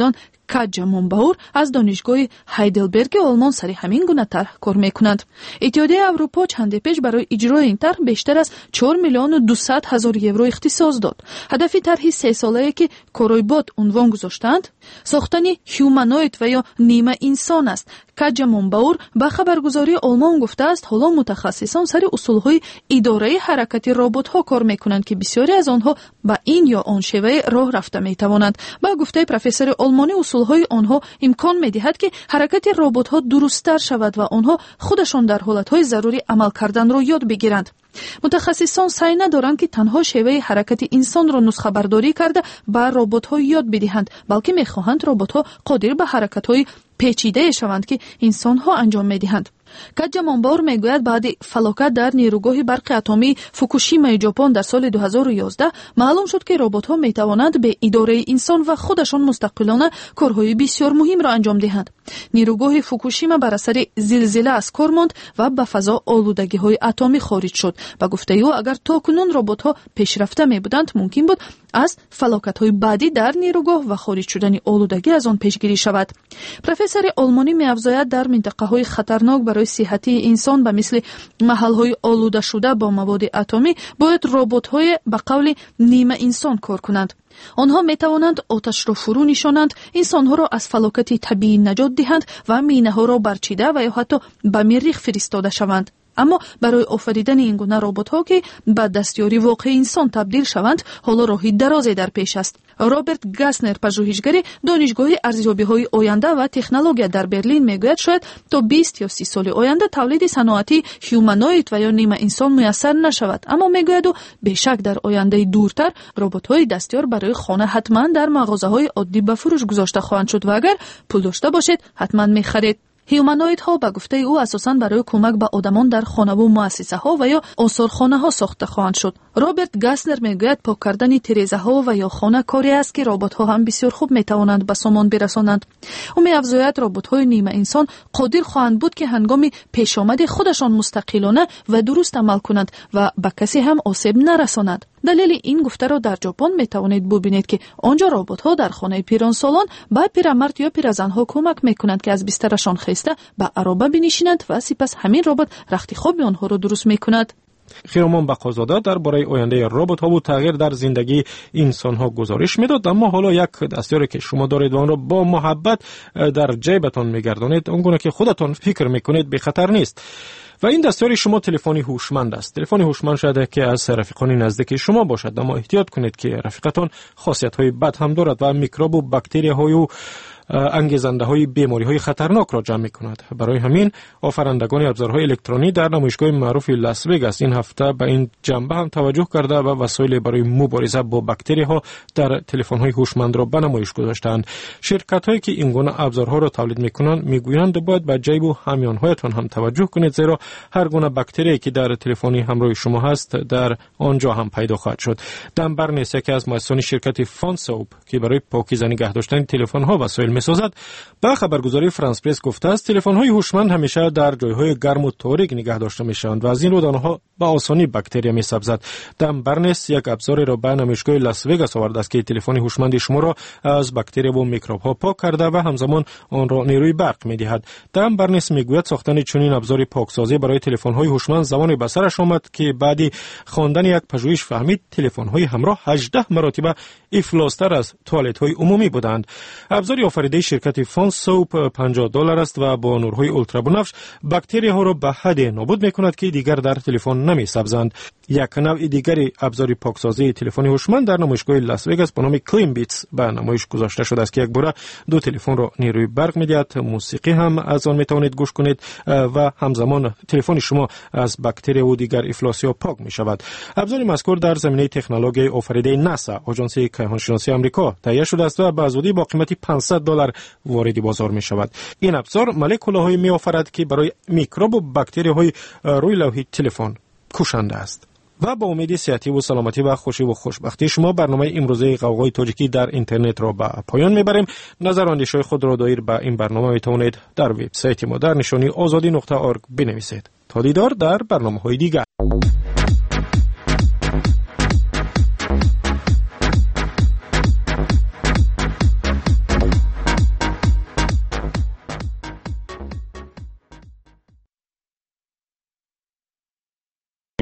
Каджа Монбаур аз донишгоҳи Ҳайделберги Олмон сари ҳамин гуна тарҳ кор мекунанд. Иттиҳодияи Аврупо чанде пеш барои иҷрои ин тарҳ бештар аз чор миллиону дусад ҳазор евро ихтисос дод. ҳадафи тарҳи сесолае ки Коройбод унвон гузоштаанд, сохтани ҳюманоид ва ё нима инсон аст. Каджа Монбаур ба хабаргузории Олмон гуфтааст, ҳоло мутахассисон сари усулҳои идораи ҳаракати роботҳо кор мекунанд ки бисёре аз онҳо ба ин ё он шеваи роҳ рафта метавонанд. Ба гуфтаи профессори олмонӣ, усулҳои онҳо имкон медиҳад ки ҳаракати роботҳо дурусттар шавад ва онҳо худашон дар ҳолатҳои зарурӣ амал карданро ёд бигиранд. мутахассисон сай надоранд ки танҳо шеваи ҳаракати инсонро нусхабардорӣ карда ба роботҳо ёд бидиҳанд, балки мехоҳанд роботҳо қодир ба ҳаракатҳои печидае шаванд ки инсонҳо анҷом медиҳанд. Каджа Монбаур мегӯяд, баъди фалокат дар нерӯгоҳи барқи атомии Фукушимаи Ҷопон дар соли дуҳазору ёздаҳ маълум шуд, ки роботҳо метавонанд бе идораи инсон ва худашон мустақилона корҳои бисёр муҳимро анҷом диҳанд. нерӯгоҳи Фукушима бар асари зилзила аз кор монд ва ба фазо олудагиҳои атомӣ хориҷ шуд. Ба гуфтаи ӯ, агар то кунун роботҳо пешрафта мебуданд, мумкин буд аз фалокатҳои баъдӣ дар нерӯгоҳ ва хориҷ шудани олудагӣ аз он пешгирӣ шавад. Профессори олмонӣ меафзояд, дар минтақаҳои хатарнок барои сиҳати инсон ба мисли маҳалҳои олудашуда бо маводи атомӣ бояд роботҳое ба қавли нима инсон кор кунанд. онҳо метавонанд оташро фурӯ нишонанд, инсонҳоро аз фалокати табиӣ наҷот диҳанд ва минаҳоро барчида ва ё ҳатто ба миррих фиристода шаванд. аммо барои офаридани ин гуна роботҳо ки ба дастёри воқеи инсон табдил шаванд, ҳоло роҳи дарозе дар пеш аст. Роберт Гаснер, пажӯҳишгари донишгоҳи арзёбиҳои оянда ва технология дар Берлин, мегӯяд, шояд то бист ё си соли оянда тавлиди саноатии ҳюманоид ва ё нима инсон муяссар нашавад. аммо мегӯяд ӯ, бешак дар ояндаи дуртар роботҳои дастёр барои хона ҳатман дар мағозаҳои оддӣ ба фурӯш гузошта хоҳанд шуд ва агар пул дошта бошед, ҳатман мехаред. ҳюманоидҳо ба гуфтаи ӯ асосан барои кӯмак ба одамон дар хонаву муассисаҳо ва ё осорхонаҳо сохта хоҳанд шуд. Роберт Гаснер мегӯяд, пок кардани тирезаҳо ва ё хона коре аст ки роботҳо ҳам бисёр хуб метавонанд ба сомон бирасонанд. ӯ меафзояд, роботҳои нима инсон қодир хоҳанд буд ки ҳангоми пешомади худашон мустақилона ва дуруст амал кунанд ва ба касе ҳам осеб нарасонанд. далели ин гуфтаро дар ҷопон метавонед бубинед ки онҷо роботҳо дар хонаи пиронсолон ба пирамард ё пиразанҳо кӯмак мекунанд ки аз бистарашон хеста ба ароба бинишинанд ва сипас ҳамин робот рахти хоби онҳоро дуруст мекунад. Хиромон Бақозода дар бораи ояндаи роботҳову тағйир дар зиндагии инсонҳо гузориш медод, аммо ҳоло як дастёре ки шумо доред ва онро бо муҳаббат дар ҷейбатон мегардонед, он гуна ки худатон фикр мекунед, бехатар нест. ва ин дастори шумо телефони ҳушманд аст. телефони ҳушманд шояд ки аз рафиқони наздики шумо бошад, аммо эҳтиёт кунед ки рафиқатон хосиятҳои бад ҳам дорад ва микробу бактерияҳою ангезандаҳои бемориҳои хатарнокро ҷамъ мекунад. барои ҳамин офарандагони абзорҳои электронӣ дар намоишгоҳи маъруфи Лас Вегас ин ҳафта ба ин ҷанба ҳам таваҷҷӯҳ карда ва васоиле барои мубориза бо бактерияҳо дар телефонҳои ҳушмандро ба намоиш гузоштаанд. ширкатҳое ки ин гуна абзорҳоро тавлид мекунанд мегӯянд бояд ба ҷайбу ҳамёнҳоятон ҳам таваҷҷӯҳ кунед, зеро ҳар гуна бактерияе ки дар телефони ҳамроҳи шумо ҳаст, дар он ҷо ҳам пайдо хоҳад шуд. Dan Barnes, яке аз муассисони ширкати Fonsoap ки барои покиза нигаҳ доштани телефонҳо васоил месозад, ба хабаргузории Франс Пресс гуфтааст, телефонҳои ҳушманд ҳамеша дар ҷойҳои гарму торик нигаҳ дошта мешаванд ва аз ин рӯ онҳо ба осонӣ бактерия месабзад. Dan Barnes як абзореро ба намоишгоҳи Лас Вегас овардааст ки телефони ҳушманди шуморо аз бактерияву микробҳо пок карда ва ҳамзамон онро нерӯи барқ медиҳад. Dan Barnes мегӯяд, сохтани чунин абзори поксозӣ барои телефонҳои ҳушманд замоне ба сараш омад ки баъди хондани як пажӯҳиш фаҳмид, телефонҳои ҳамроҳ ҳаждаҳ маротиба ифлостар аз туалетҳои умумӣ буданд. абзори офаридаи ширкати Fonsoap панҷоҳ доллар аст ва бо нурҳои ултрабунафш бактерияҳоро ба ҳадде нобуд мекунад ки дигар дар телефон намесабзанд. як навъи дигари абзори поксозии телефони ҳушманд дар намоишгоҳи Лас Вегас бо номи Cleanbits ба намоиш гузошта шудааст ки як бора ду телефонро нерӯи барқ медиҳад, мусиқӣ ҳам аз он метавонед гӯш кунед ва ҳамзамон телефони шумо аз бактерияву дигар ифлосиҳо пок мешавад. абзори мазкур дар заминаи технологияи офаридаи NASA, оҷонсии кайҳоншиносии амрико, таҳия шудааст ва ба зудӣ бо қимати панҷсад доллар вориди бозор мешавад. ин абзор молекулаҳое меофарад ки барои микробу бактерияҳои рӯи лавҳи телефон кушанда аст. ва ба умеди сеҳативу саломатӣ ва хушиву хушбахтии шумо барномаи имрӯзаи ғавғои тоҷикӣ дар интернетро ба поён мебарем. назару андешаҳои худро доир ба ин барнома метавонед дар вебсайти мо дар нишони озодӣ нуқта орг бинависед. то дидор дар барномаҳои дигар.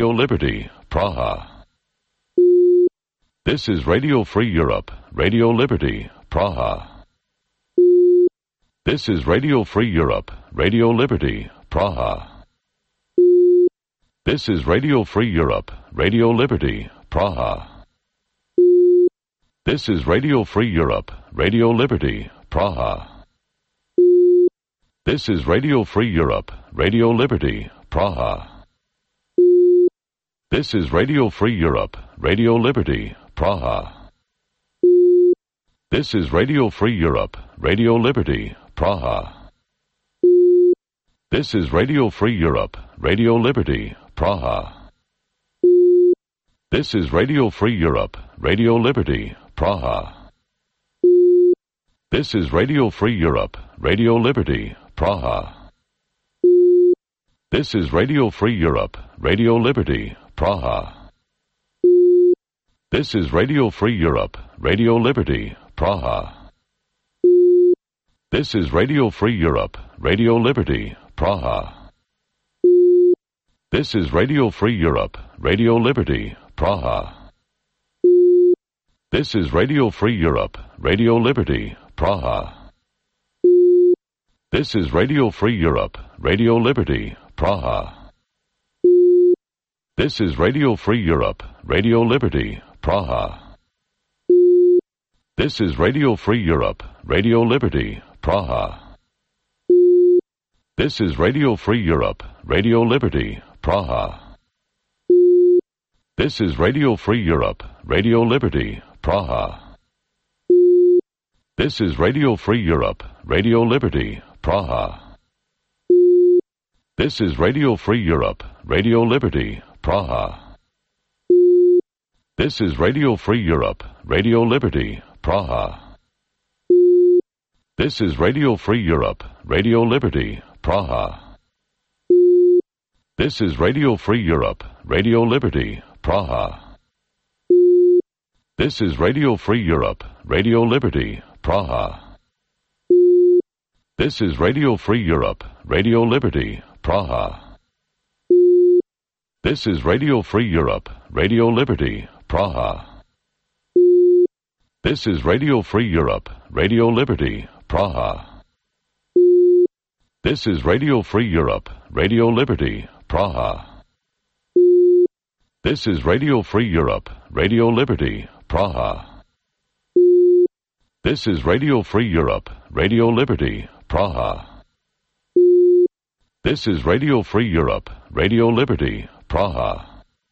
Radio Liberty, Praha. This is Radio Free Europe, Radio Liberty, Praha. This is Radio Free Europe, Radio Liberty, Praha. This is Radio Free Europe, Radio Liberty, Praha. This is Radio Free Europe, Radio Liberty, Praha. This is Radio Free Europe, Radio Liberty, Praha. This is Radio Free Europe, Radio Liberty, Praha. This is Radio Free Europe, Radio Liberty, Praha. This is Radio Free Europe, Radio Liberty, Praha. This is Radio Free Europe, Radio Liberty, Praha. This is Radio Free Europe, Radio Liberty, Praha. This is Radio Free Europe, Radio Liberty, Praha. This is Radio Free Europe, Radio Liberty, Praha. This is Radio Free Europe, Radio Liberty, Praha. This is Radio Free Europe, Radio Liberty, Praha. This is Radio Free Europe, Radio Liberty, Praha. This is Radio Free Europe, Radio Liberty, Praha. This is Radio Free Europe, Radio Liberty, Praha. This is Radio Free Europe, Radio Liberty, Praha. This is Radio Free Europe, Radio Liberty, Praha. This is Radio Free Europe, Radio Liberty, Praha. This is Radio Free Europe, Radio Liberty, Praha. This is Radio Free Europe, Radio Liberty, Praha. This is Radio Free Europe, Radio Liberty, Praha. This is Radio Free Europe, Radio Liberty, Praha. This is Radio Free Europe, Radio Liberty, Praha. This is Radio Free Europe, Radio Liberty, Praha. This is Radio Free Europe, Radio Liberty, Praha. This is Radio Free Europe, Radio Liberty, Praha. This is Radio Free Europe, Radio Liberty, Praha. This is Radio Free Europe, Radio Liberty, Praha. This is Radio Free Europe, Radio Liberty, Praha. This is Radio Free Europe, Radio Liberty, Praha. This is Radio Free Europe, Radio Liberty, Praha.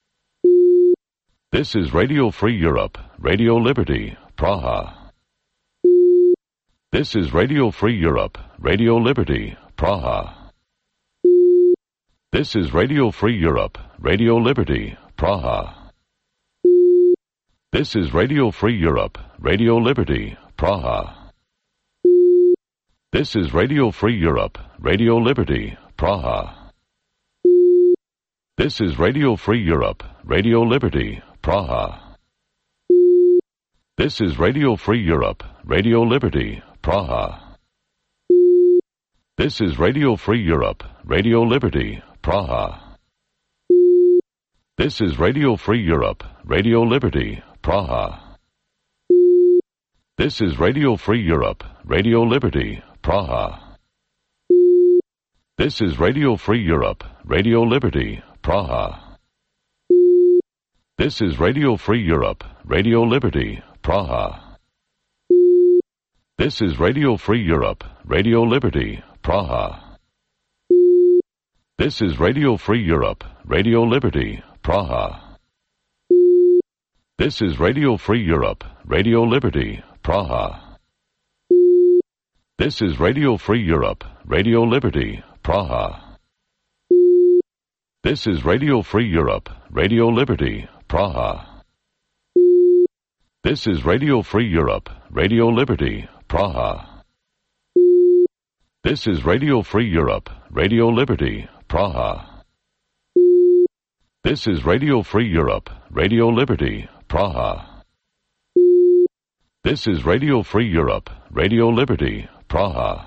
This is Radio Free Europe, Radio Liberty, Praha. This is Radio Free Europe, Radio Liberty, Praha. This is Radio Free Europe, Radio Liberty, Praha. This is Radio Free Europe, Radio Liberty, Praha. This is Radio Free Europe, Radio Liberty, Praha. This is Radio Free Europe, Radio Liberty, Praha. This is Radio Free Europe, Radio Liberty, Praha. This is Radio Free Europe, Radio Liberty, Praha. This is Radio Free Europe, Radio Liberty, Praha. This is Radio Free Europe, Radio Liberty, Praha. This is Radio Free Europe, Radio Liberty, Praha. This is Radio Free Europe, Radio Liberty, Praha. This is Radio Free Europe, Radio Liberty, Praha. This is Radio Free Europe, Radio Liberty, Praha. This is Radio Free Europe, Radio Liberty, Praha. This is Radio Free Europe, Radio Liberty, Praha. This is Radio Free Europe, Radio Liberty, Praha. This is Radio Free Europe, Radio Liberty, Praha. This is Radio Free Europe, Radio Liberty, Praha. This is Radio Free Europe, Radio Liberty, Praha. This is Radio Free Europe, Radio Liberty, Praha.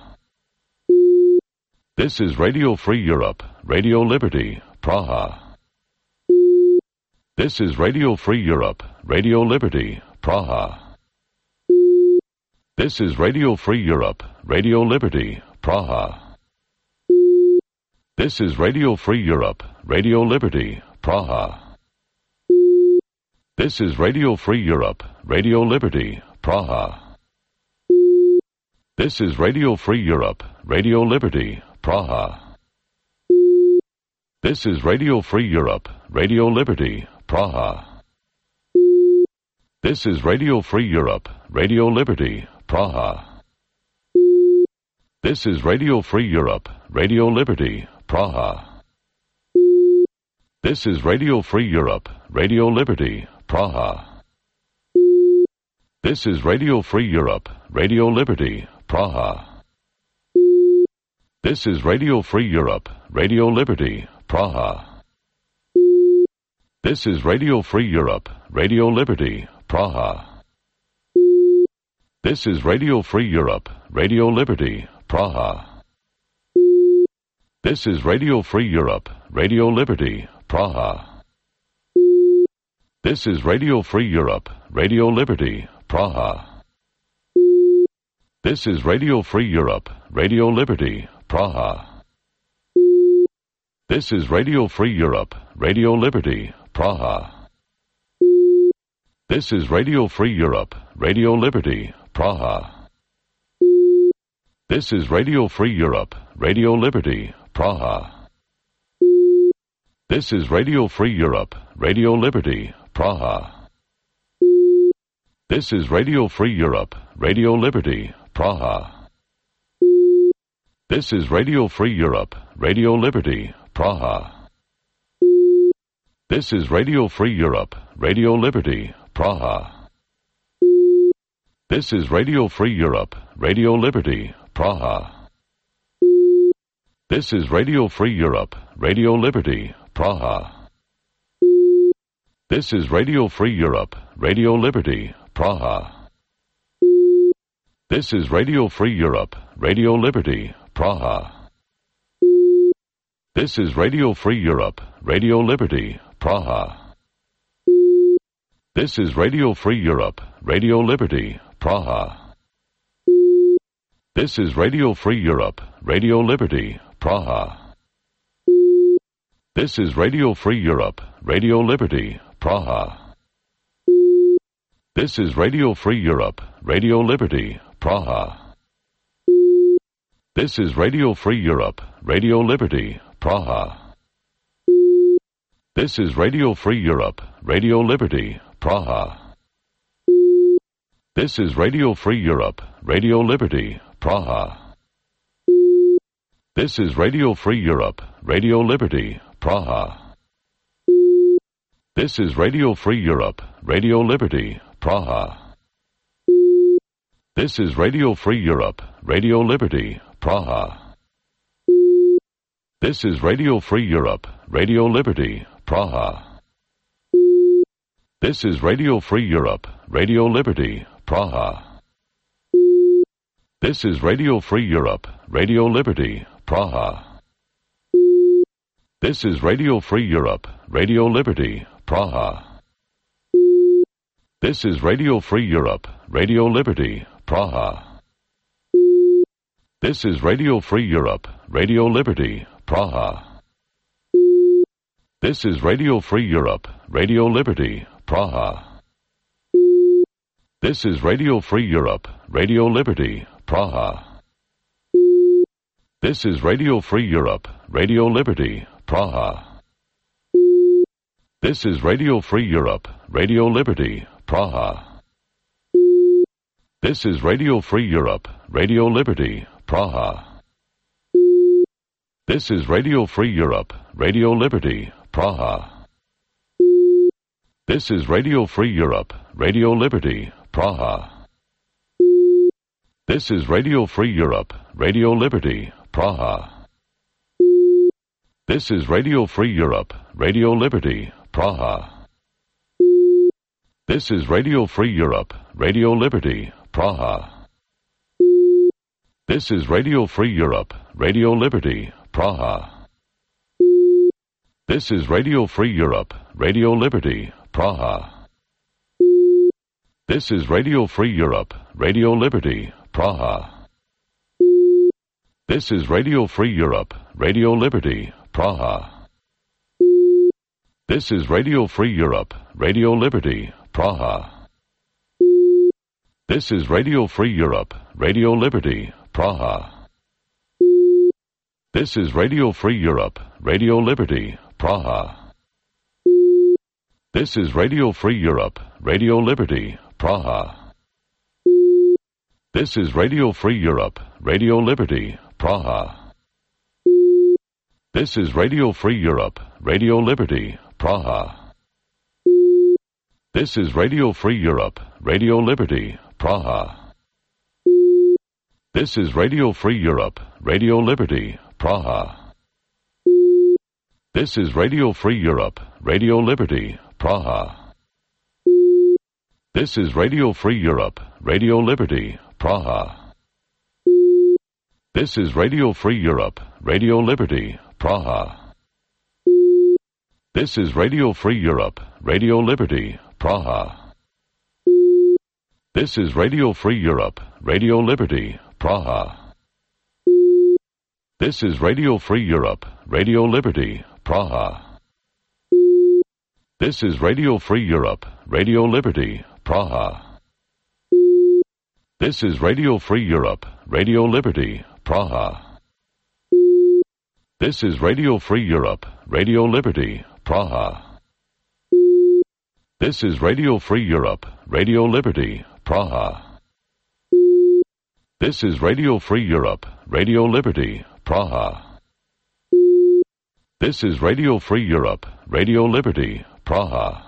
This is Radio Free Europe, Radio Liberty, Praha. This is Radio Free Europe, Radio Liberty, Praha. This is Radio Free Europe, Radio Liberty, Praha. This is Radio Free Europe, Radio Liberty, Praha. This is Radio Free Europe, Radio Liberty, Praha. This is Radio Free Europe, Radio Liberty, Praha. This is Radio Free Europe, Radio Liberty, Praha. This is Radio Free Europe, Radio Liberty, Praha. This is Radio Free Europe, Radio Liberty, Praha. This is Radio Free Europe, Radio Liberty, Praha. This is Radio Free Europe, Radio Liberty, Praha. This is Radio Free Europe, Radio Liberty, Praha. This is Radio Free Europe, Radio Liberty, Praha. This is Radio Free Europe, Radio Liberty, Praha. This is Radio Free Europe, Radio Liberty, Praha. This is Radio Free Europe, Radio Liberty, Praha. This is Radio Free Europe, Radio Liberty, Praha. This is Radio Free Europe, Radio Liberty, Praha. This is Radio Free Europe, Radio Liberty, Praha. This is Radio Free Europe, Radio Liberty, Praha. This is Radio Free Europe, Radio Liberty, Praha. This is Radio Free Europe, Radio Liberty, Praha. This is Radio Free Europe, Radio Liberty, Praha. This is Radio Free Europe, Radio Liberty, Praha. This is Radio Free Europe, Radio Liberty, Praha. This is Radio Free Europe, Radio Liberty, Praha. This is Radio Free Europe, Radio Liberty, Praha. This is Radio Free Europe, Radio Liberty, Praha. This is Radio Free Europe, Radio Liberty, Praha. This is Radio Free Europe, Radio Liberty, Praha. This is Radio Free Europe, Radio Liberty, Praha. This is Radio Free Europe, Radio Liberty, Praha. This is Radio Free Europe, Radio Liberty, Praha. This is Radio Free Europe, Radio Liberty, Praha. This is Radio Free Europe, Radio Liberty, Praha. This is Radio Free Europe, Radio Liberty, Praha. This is Radio Free Europe, Radio Liberty, Praha. This is Radio Free Europe, Radio Liberty, Praha. This is Radio Free Europe, Radio Liberty, Praha. This is Radio Free Europe, Radio Liberty, Praha. This is Radio Free Europe, Radio Liberty, Praha. This is Radio Free Europe, Radio Liberty, Praha. This is Radio Free Europe, Radio Liberty, Praha. This is Radio Free Europe, Radio Liberty, Praha. This is Radio Free Europe, Radio Liberty, Praha. This is Radio Free Europe, Radio Liberty, Praha. This is Radio Free Europe, Radio Liberty, Praha. This is Radio Free Europe, Radio Liberty, Praha. This is Radio Free Europe, Radio Liberty, Praha. This is Radio Free Europe, Radio Liberty, Praha. This is Radio Free Europe, Radio Liberty, Praha. This is Radio Free Europe, Radio Liberty, Praha. This is Radio Free Europe, Radio Liberty, Praha. This is Radio Free Europe, Radio Liberty, Praha. This is Radio Free Europe, Radio Liberty, Praha. This is Radio Free Europe, Radio Liberty, Praha. This is Radio Free Europe, Radio Liberty, Praha. This is Radio Free Europe, Radio Liberty, Praha. This is Radio Free Europe, Radio Liberty, Praha. This is Radio Free Europe, Radio Liberty, Praha. This is Radio Free Europe, Radio Liberty, Praha. This is Radio Free Europe, Radio Liberty, Praha. This is Radio Free Europe, Radio Liberty, Praha. This is Radio Free Europe, Radio Liberty, Praha. This is Radio Free Europe, Radio Liberty, Praha. This is Radio Free Europe, Radio Liberty, Praha. This is Radio Free Europe, Radio Liberty, Praha. This is Radio Free Europe, Radio Liberty, Praha. This is Radio Free Europe, Radio Liberty, Praha. This is Radio Free Europe, Radio Liberty, Praha. This is Radio Free Europe, Radio Liberty, Praha. This is Radio Free Europe, Radio Liberty, Praha. This is Radio Free Europe, Radio Liberty, Praha. This is Radio Free Europe, Radio Liberty, Praha. This is Radio Free Europe, Radio Liberty, Praha. This is Radio Free Europe, Radio Liberty, Praha. This is Radio Free Europe, Radio Liberty, Praha. This is Radio Free Europe, Radio Liberty, Praha. This is Radio Free Europe, Radio Liberty, Praha.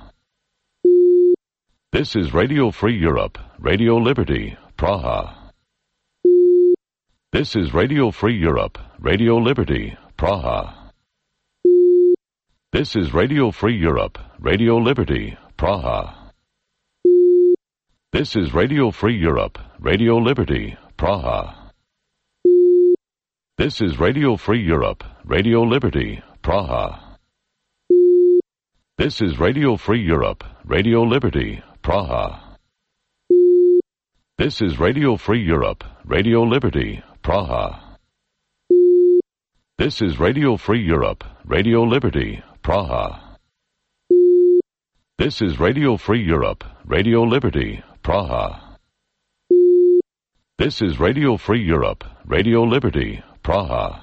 This is Radio Free Europe, Radio Liberty, Praha. This is Radio Free Europe, Radio Liberty, Praha. This is Radio Free Europe, Radio Liberty, Praha. This is Radio Free Europe, Radio Liberty, Praha. This is Radio Free Europe, Radio Liberty, Praha. This is Radio Free Europe, Radio Liberty, Praha. This is Radio Free Europe, Radio Liberty, Praha. This is Radio Free Europe, Radio Liberty, Praha. This is Radio Free Europe, Radio Liberty, Praha. This is Radio Free Europe, Radio Liberty, Praha.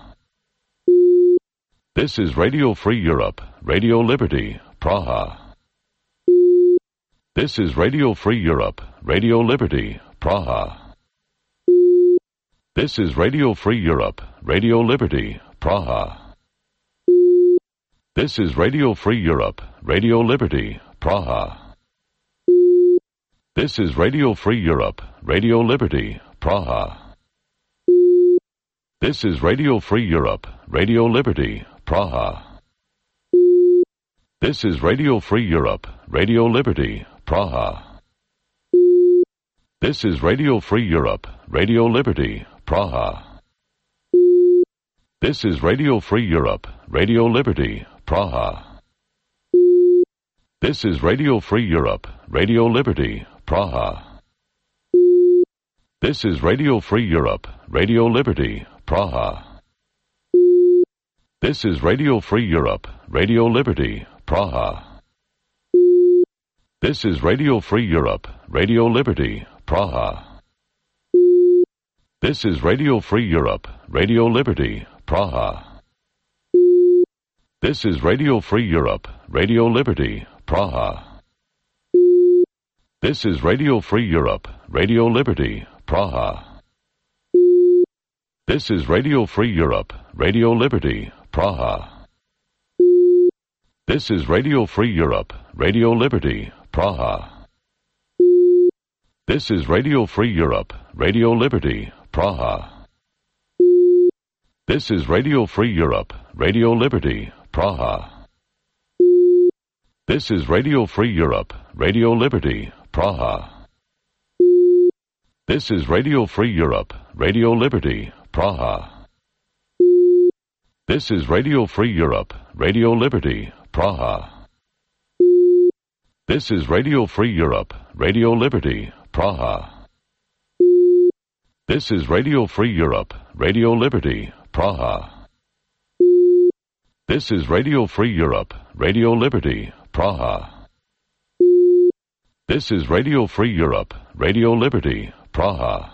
This is Radio Free Europe, Radio Liberty, Praha. This is Radio Free Europe, Radio Liberty, Praha. This is Radio Free Europe, Radio Liberty, Praha. This is Radio Free Europe, Radio Liberty, Praha. This is Radio Free Europe, Radio Liberty, Praha. This is Radio Free Europe, Radio Liberty, Praha. This is Radio Free Europe, Radio Liberty, Praha. This is Radio Free Europe, Radio Liberty, Praha. This is Radio Free Europe, Radio Liberty, Praha. This is Radio Free Europe, Radio Liberty, Praha. This is Radio Free Europe, Radio Liberty, Praha. This is Radio Free Europe, Radio Liberty, Praha. This is Radio Free Europe, Radio Liberty, Praha. This is Radio Free Europe, Radio Liberty, Praha. This is Radio Free Europe, Radio Liberty, Praha. This is Radio Free Europe, Radio Liberty, Praha. This is Radio Free Europe, Radio Liberty, Praha. This is Radio Free Europe, Radio Liberty, Praha. This is Radio Free Europe, Radio Liberty, Praha. This is Radio Free Europe, Radio Liberty, Praha. This is Radio Free Europe, Radio Liberty, Praha. This is Radio Free Europe, Radio Liberty, Praha. This is Radio Free Europe, Radio Liberty, Praha. This is Radio Free Europe, Radio Liberty, Praha. This is Radio Free Europe, Radio Liberty, Praha. This is Radio Free Europe, Radio Liberty, Praha. This is Radio Free Europe, Radio Liberty, Praha.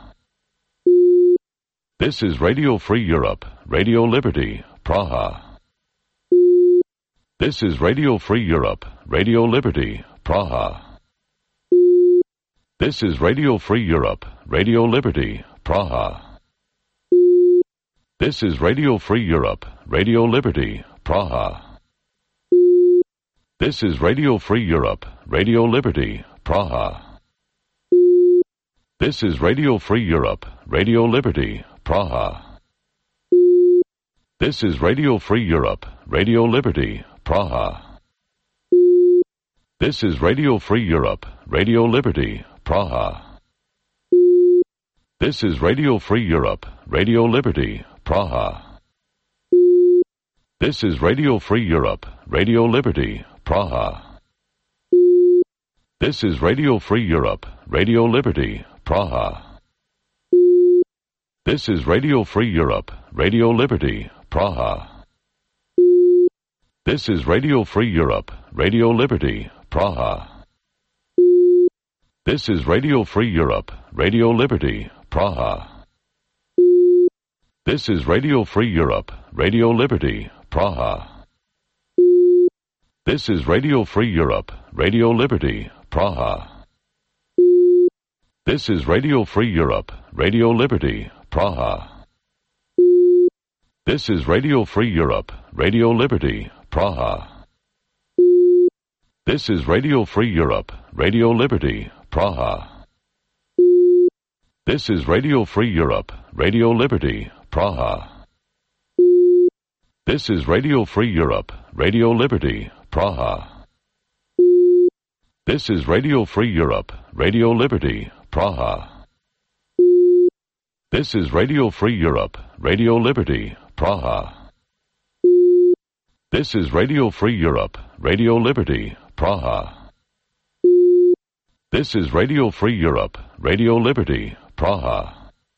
This is Radio Free Europe, Radio Liberty, Praha. This is Radio Free Europe, Radio Liberty, Praha. This is Radio Free Europe, Radio Liberty, Praha. This is Radio Free Europe, Radio Liberty, Praha. This is Radio Free Europe, Radio Liberty, Praha. This is Radio Free Europe, Radio Liberty, Praha. This is Radio Free Europe, Radio Liberty, Praha. This is Radio Free Europe, Radio Liberty, Praha. This is Radio Free Europe, Radio Liberty, Praha. This is Radio Free Europe, Radio Liberty, Praha. This is Radio Free Europe, Radio Liberty, Praha. This is Radio Free Europe, Radio Liberty, Praha. This is Radio Free Europe, Radio Liberty, Praha. This is Radio Free Europe, Radio Liberty, Praha. This is Radio Free Europe, Radio Liberty, Praha. This is Radio Free Europe, Radio Liberty, Praha. This is Radio Free Europe, Radio Liberty, Praha. This is Radio Free Europe, Radio Liberty, Praha. This is Radio Free Europe, Radio Liberty, Praha. This is Radio Free Europe, Radio Liberty, Praha. This is Radio Free Europe, Radio Liberty, Praha. This is Radio Free Europe, Radio Liberty, Praha. This is Radio Free Europe, Radio Liberty, Praha. This is Radio Free Europe, Radio Liberty, Praha. This is Radio Free Europe, Radio Liberty, Praha.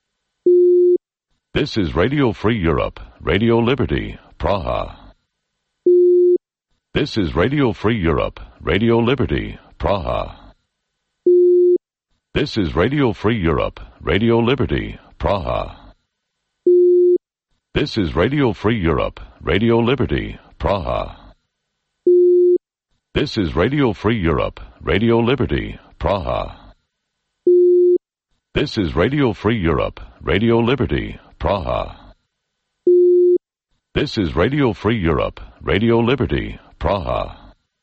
This is Radio Free Europe, Radio Liberty, Praha. This is Radio Free Europe, Radio Liberty, Praha. This is Radio Free Europe, Radio Liberty, Praha. This is Radio Free Europe, Radio Liberty, Praha. This is Radio Free Europe, Radio Liberty, Praha. This is Radio Free Europe, Radio Liberty, Praha. This is Radio Free Europe, Radio Liberty, Praha.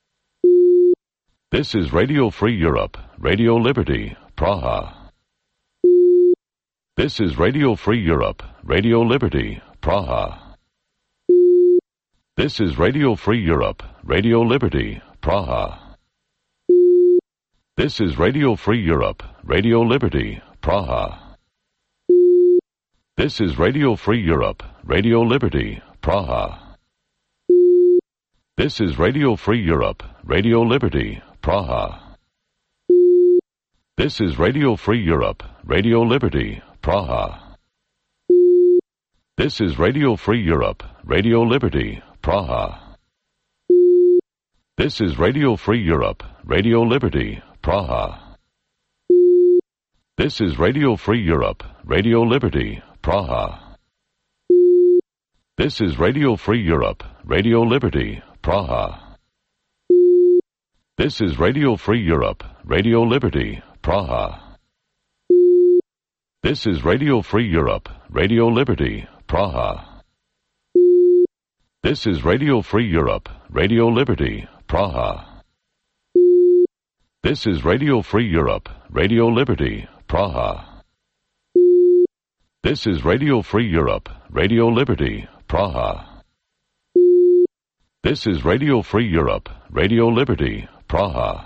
This is Radio Free Europe, Radio Liberty, Praha. This is Radio Free Europe, Radio Liberty, Praha. This is Radio Free Europe, Radio Liberty, Praha. This is Radio Free Europe, Radio Liberty, Praha. This is Radio Free Europe, Radio Liberty, Praha. This is Radio Free Europe, Radio Liberty, Praha. This is Radio Free Europe, Radio Liberty, Praha. This is Radio Free Europe, Radio Liberty, Praha. This is Radio Free Europe, Radio Liberty, Praha. This is Radio Free Europe, Radio Liberty, Praha. This is Radio Free Europe, Radio Liberty, Praha. This is Radio Free Europe, Radio Liberty, Praha. This is Radio Free Europe, Radio Liberty, Praha. This is Radio Free Europe, Radio Liberty, Praha. This is Radio Free Europe, Radio Liberty, Praha. This is Radio Free Europe, Radio Liberty, Praha. This is Radio Free Europe, Radio Liberty, Praha.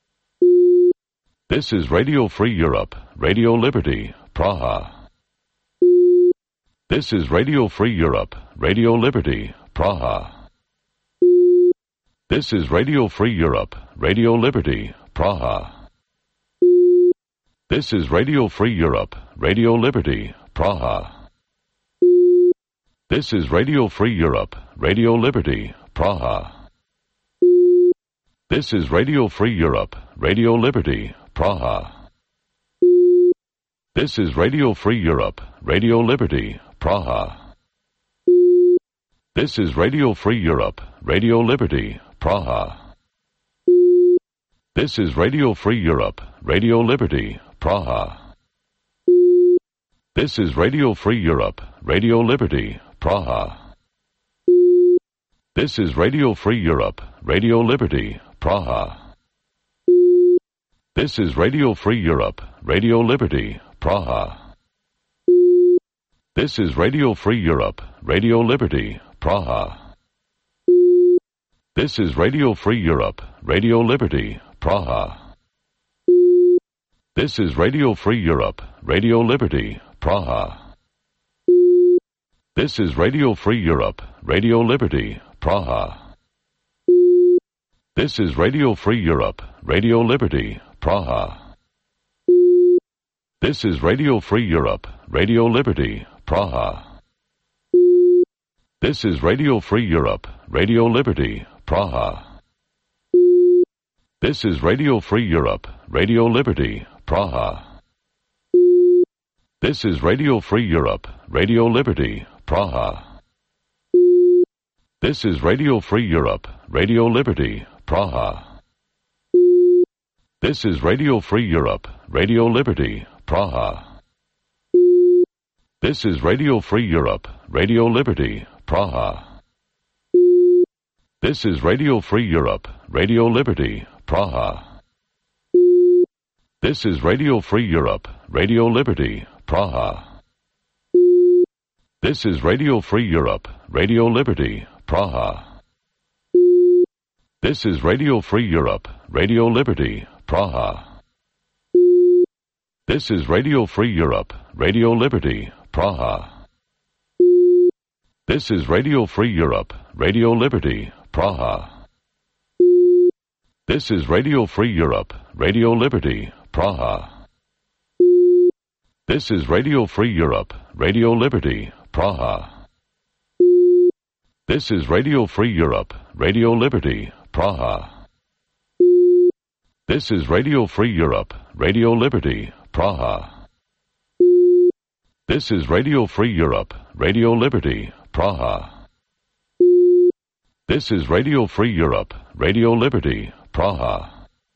This is Radio Free Europe, Radio Liberty, Praha. This is Radio Free Europe, Radio Liberty, Praha. This is Radio Free Europe, Radio Liberty, Praha. This is Radio Free Europe, Radio Liberty, Praha. This is Radio Free Europe, Radio Liberty, Praha. This is Radio Free Europe, Radio Liberty, Praha. This is Radio Free Europe, Radio Liberty, Praha. This is Radio Free Europe, Radio Liberty, Praha. This is Radio Free Europe, Radio Liberty, Praha. This is Radio Free Europe, Radio Liberty, Praha. This is Radio Free Europe, Radio Liberty, Praha. This is Radio Free Europe, Radio Liberty, Praha. This is Radio Free Europe, Radio Liberty, Praha. This is Radio Free Europe, Radio Liberty, Praha. This is Radio Free Europe, Radio Liberty, Praha. This is Radio Free Europe, Radio Liberty, Praha. This is Radio Free Europe, Radio Liberty, Praha. This is Radio Free Europe, Radio Liberty, Praha. This is Radio Free Europe, Radio Liberty, Praha. This is Radio Free Europe, Radio Liberty, Praha. This is Radio Free Europe, Radio Liberty, Praha. This is Radio Free Europe, Radio Liberty, Praha. This is Radio Free Europe, Radio Liberty, Praha. This is Radio Free Europe, Radio Liberty, Praha. This is Radio Free Europe, Radio Liberty, Praha. This is Radio Free Europe, Radio Liberty, Praha. This is Radio Free Europe, Radio Liberty, Praha. This is Radio Free Europe, Radio Liberty, Praha. This is Radio Free Europe, Radio Liberty, Praha. This is Radio Free Europe, Radio Liberty, Praha. This is Radio Free Europe, Radio Liberty, Praha. This is Radio Free Europe, Radio Liberty, Praha. This is Radio Free Europe, Radio Liberty, Praha. This is Radio Free Europe, Radio Liberty, Praha. This is Radio Free Europe, Radio Liberty, Praha. This is Radio Free Europe, Radio Liberty, Praha.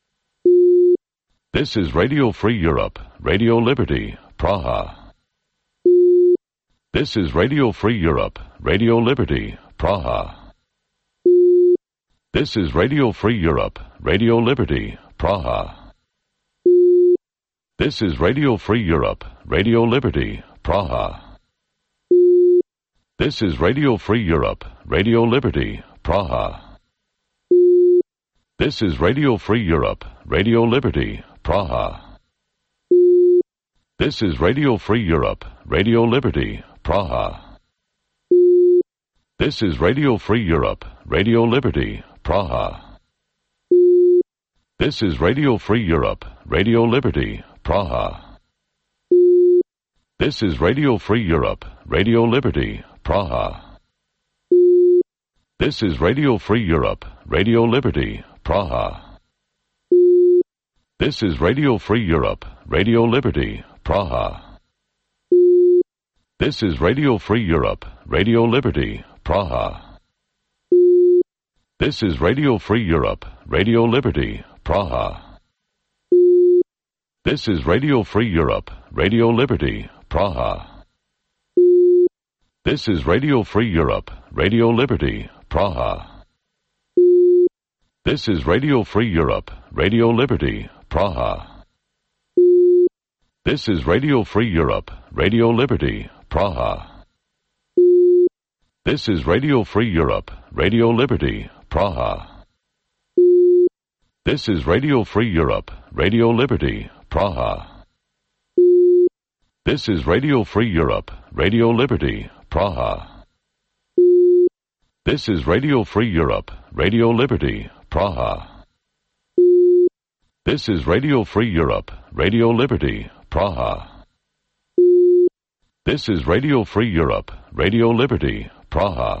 This is Radio Free Europe, Radio Liberty, Praha. This is Radio Free Europe, Radio Liberty, Praha. This is Radio Free Europe, Radio Liberty, Praha. This is Radio Free Europe, Radio Liberty, Praha. This is Radio Free Europe, Radio Liberty, Praha. This is Radio Free Europe, Radio Liberty, Praha. This is Radio Free Europe, Radio Liberty, Praha. This is Radio Free Europe, Radio Liberty, Praha. This is Radio Free Europe, Radio Liberty, Praha. This is Radio Free Europe, Radio Liberty, Praha. This is Radio Free Europe, Radio Liberty, Praha. This is Radio Free Europe, Radio Liberty, Praha. This is Radio Free Europe, Radio Liberty, Praha. This is Radio Free Europe, Radio Liberty, Praha. This is Radio Free Europe, Radio Liberty, Praha. This is Radio Free Europe, Radio Liberty, Praha. This is Radio Free Europe, Radio Liberty, Praha. This is Radio Free Europe, Radio Liberty, Praha. This is Radio Free Europe, Radio Liberty, Praha. This is Radio Free Europe, Radio Liberty, Praha. This is Radio Free Europe, Radio Liberty, Praha. This is Radio Free Europe, Radio Liberty, Praha. This is Radio Free Europe, Radio Liberty, Praha. This is Radio Free Europe, Radio Liberty, Praha.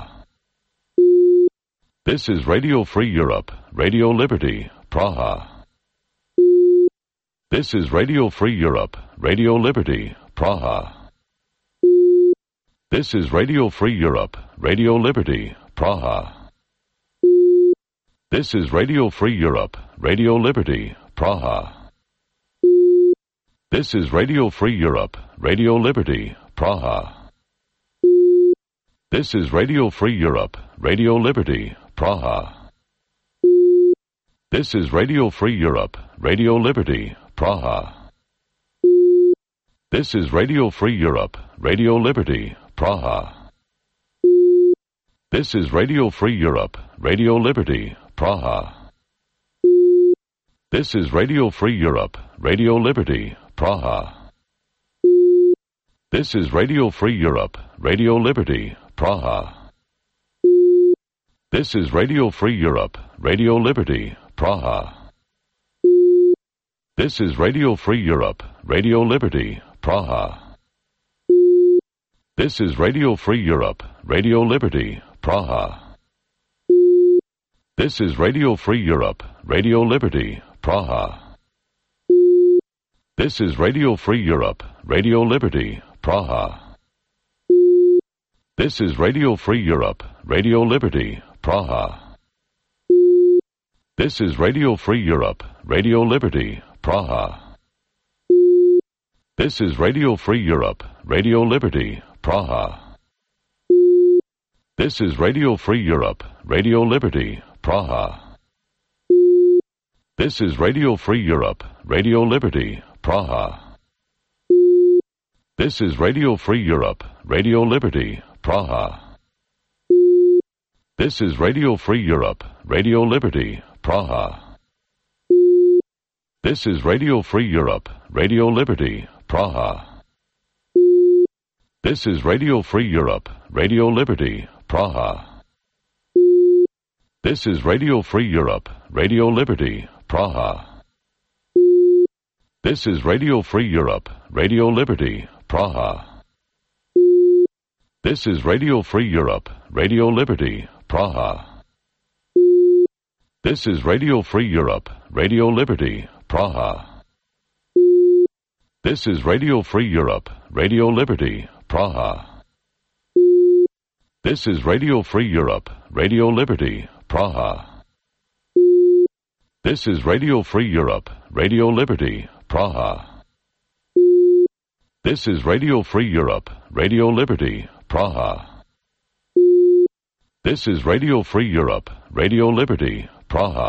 This is Radio Free Europe, Radio Liberty, Praha. This is Radio Free Europe, Radio Liberty, Praha. This is Radio Free Europe, Radio Liberty, Praha. This is Radio Free Europe, Radio Liberty, Praha. This is Radio Free Europe, Radio Liberty, Praha. This is Radio Free Europe, Radio Liberty, Praha. This is Radio Free Europe, Radio Liberty, Praha. This is Radio Free Europe, Radio Liberty, Praha. This is Radio Free Europe, Radio Liberty, Praha. This is Radio Free Europe, Radio Liberty, Praha. This is Radio Free Europe, Radio Liberty, Praha. This is Radio Free Europe, Radio Liberty, Praha. This is Radio Free Europe, Radio Liberty, Praha. This is Radio Free Europe, Radio Liberty, Praha. This is Radio Free Europe, Radio Liberty, Praha. This is Radio Free Europe, Radio Liberty, Praha. This is Radio Free Europe, Radio Liberty, Praha. This is Radio Free Europe, Radio Liberty, Praha. This is Radio Free Europe, Radio Liberty, Praha. This is Radio Free Europe, Radio Liberty, Praha. This is Radio Free Europe, Radio Liberty, Praha. This is Radio Free Europe, Radio Liberty, Praha. This is Radio Free Europe, Radio Liberty, Praha. This is Radio Free Europe, Radio Liberty, Praha. This is Radio Free Europe, Radio Liberty, Praha. This is Radio Free Europe, Radio Liberty, Praha. This is Radio Free Europe, Radio Liberty, Praha. This is Radio Free Europe, Radio Liberty, Praha. This is Radio Free Europe, Radio Liberty, Praha. This is Radio Free Europe, Radio Liberty, Praha. This is Radio Free Europe, Radio Liberty, Praha. This is Radio Free Europe, Radio Liberty, Praha. This is Radio Free Europe, Radio Liberty, Praha. This is Radio Free Europe, Radio Liberty, Praha.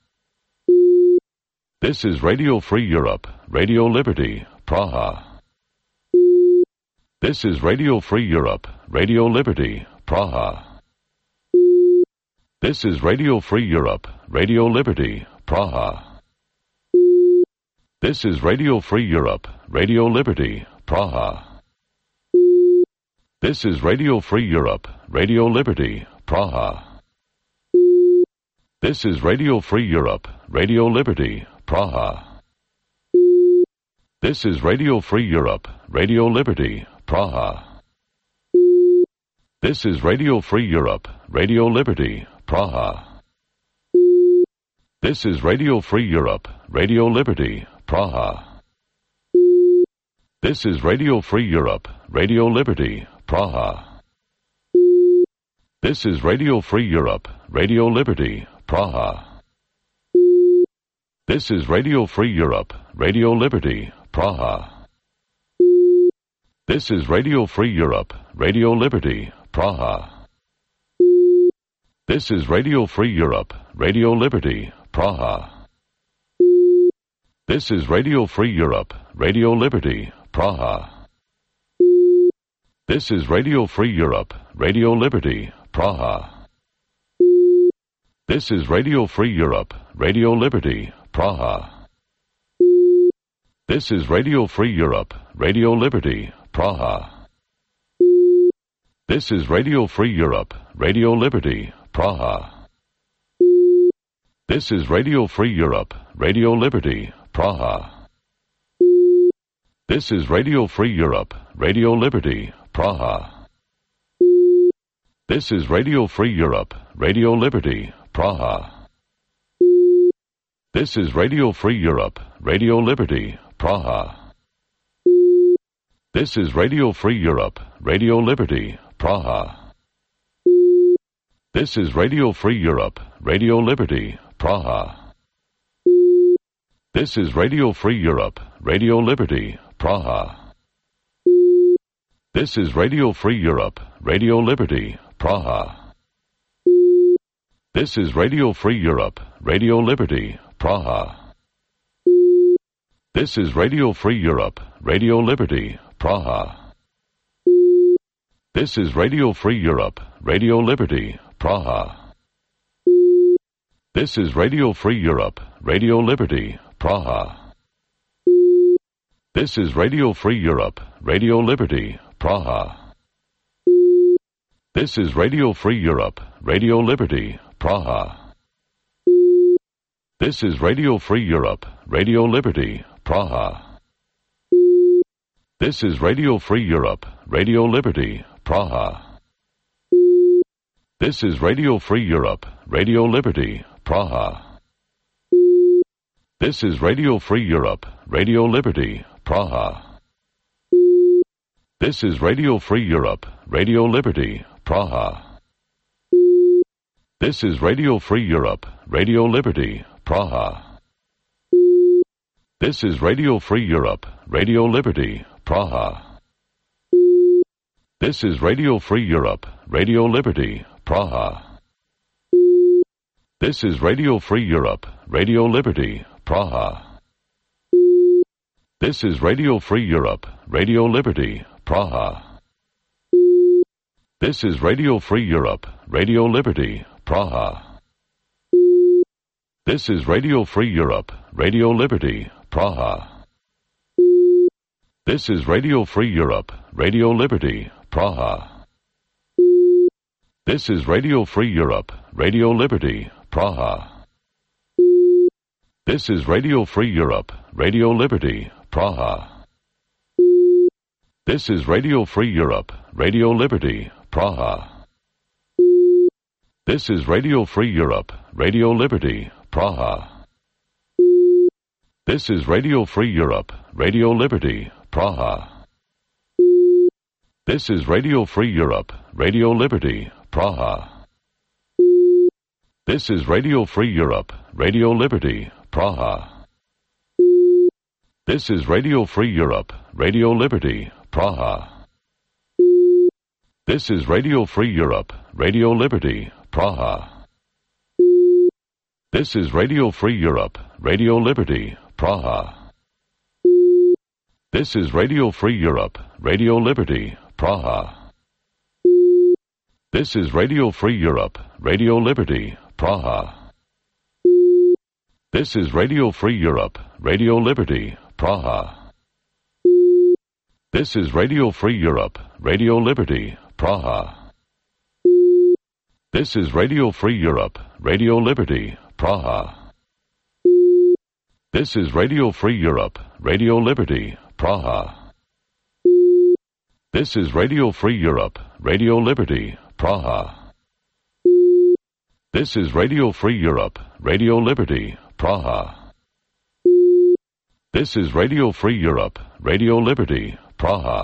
This is Radio Free Europe, Radio Liberty, Praha. This is Radio Free Europe, Radio Liberty, Praha. This is Radio Free Europe, Radio Liberty, Praha. This is Radio Free Europe, Radio Liberty, Praha. This is Radio Free Europe, Radio Liberty, Praha. This is Radio Free Europe, Radio Liberty, Praha. This is Radio Free Europe, Radio Liberty, Praha. This is Radio Free Europe, Radio Liberty, Praha. This is Radio Free Europe, Radio Liberty, Praha. This is Radio Free Europe, Radio Liberty, Praha. This is Radio Free Europe, Radio Liberty, Praha. This is Radio Free Europe, Radio Liberty, Praha. This is Radio Free Europe, Radio Liberty, Praha. This is Radio Free Europe, Radio Liberty, Praha. This is Radio Free Europe, Radio Liberty, Praha. This is Radio Free Europe, Radio Liberty, Praha. This is Radio Free Europe, Radio Liberty, Praha. This is Radio Free Europe, Radio Liberty, Praha. This is Radio Free Europe, Radio Liberty, Praha. This is Radio Free Europe, Radio Liberty, Praha. This is Radio Free Europe, Radio Liberty, Praha. This is Radio Free Europe, Radio Liberty, Praha. This is Radio Free Europe, Radio Liberty, Praha. This is Radio Free Europe, Radio Liberty, Praha. This is Radio Free Europe, Radio Liberty, Praha. This is Radio Free Europe, Radio Liberty, Praha. This is Radio Free Europe, Radio Liberty, Praha. This is Radio Free Europe, Radio Liberty, Praha. This is Radio Free Europe, Radio Liberty, Praha. This is Radio Free Europe, Radio Liberty, Praha. This is Radio Free Europe, Radio Liberty, Praha. This is Radio Free Europe, Radio Liberty, Praha. This is Radio Free Europe, Radio Liberty, Praha. This is Radio Free Europe, Radio Liberty, Praha. This is Radio Free Europe, Radio Liberty, Praha. This is Radio Free Europe, Radio Liberty, Praha. This is Radio Free Europe, Radio Liberty, Praha. This is Radio Free Europe, Radio Liberty, Praha. This is Radio Free Europe, Radio Liberty, Praha. This is Radio Free Europe, Radio Liberty, Praha. This is Radio Free Europe, Radio Liberty, Praha. This is Radio Free Europe, Radio Liberty, Praha. This is Radio Free Europe, Radio Liberty, Praha. This is Radio Free Europe, Radio Liberty, Praha. This is Radio Free Europe, Radio Liberty, Praha. This is Radio Free Europe, Radio Liberty, Praha. This is Radio Free Europe, Radio Liberty, Praha. This is Radio Free Europe, Radio Liberty, Praha. This is Radio Free Europe, Radio Liberty, Praha. This is Radio Free Europe, Radio Liberty, Praha. This is Radio Free Europe, Radio Liberty, Praha. This is Radio Free Europe, Radio Liberty, Praha. This is Radio Free Europe, Radio Liberty, Praha. This is Radio Free Europe, Radio Liberty, Praha. This is Radio Free Europe, Radio Liberty, Praha. This is Radio Free Europe, Radio Liberty, Praha. This is Radio Free Europe, Radio Liberty, Praha. This is Radio Free Europe, Radio Liberty, Praha. This is Radio Free Europe, Radio Liberty, Praha. This is Radio Free Europe, Radio Liberty, Praha. This is Radio Free Europe, Radio Liberty, Praha. This is Radio Free Europe, Radio Liberty, Praha. This is Radio Free Europe, Radio Liberty, Praha. This is Radio Free Europe, Radio Liberty, Praha. This is Radio Free Europe, Radio Liberty, Praha.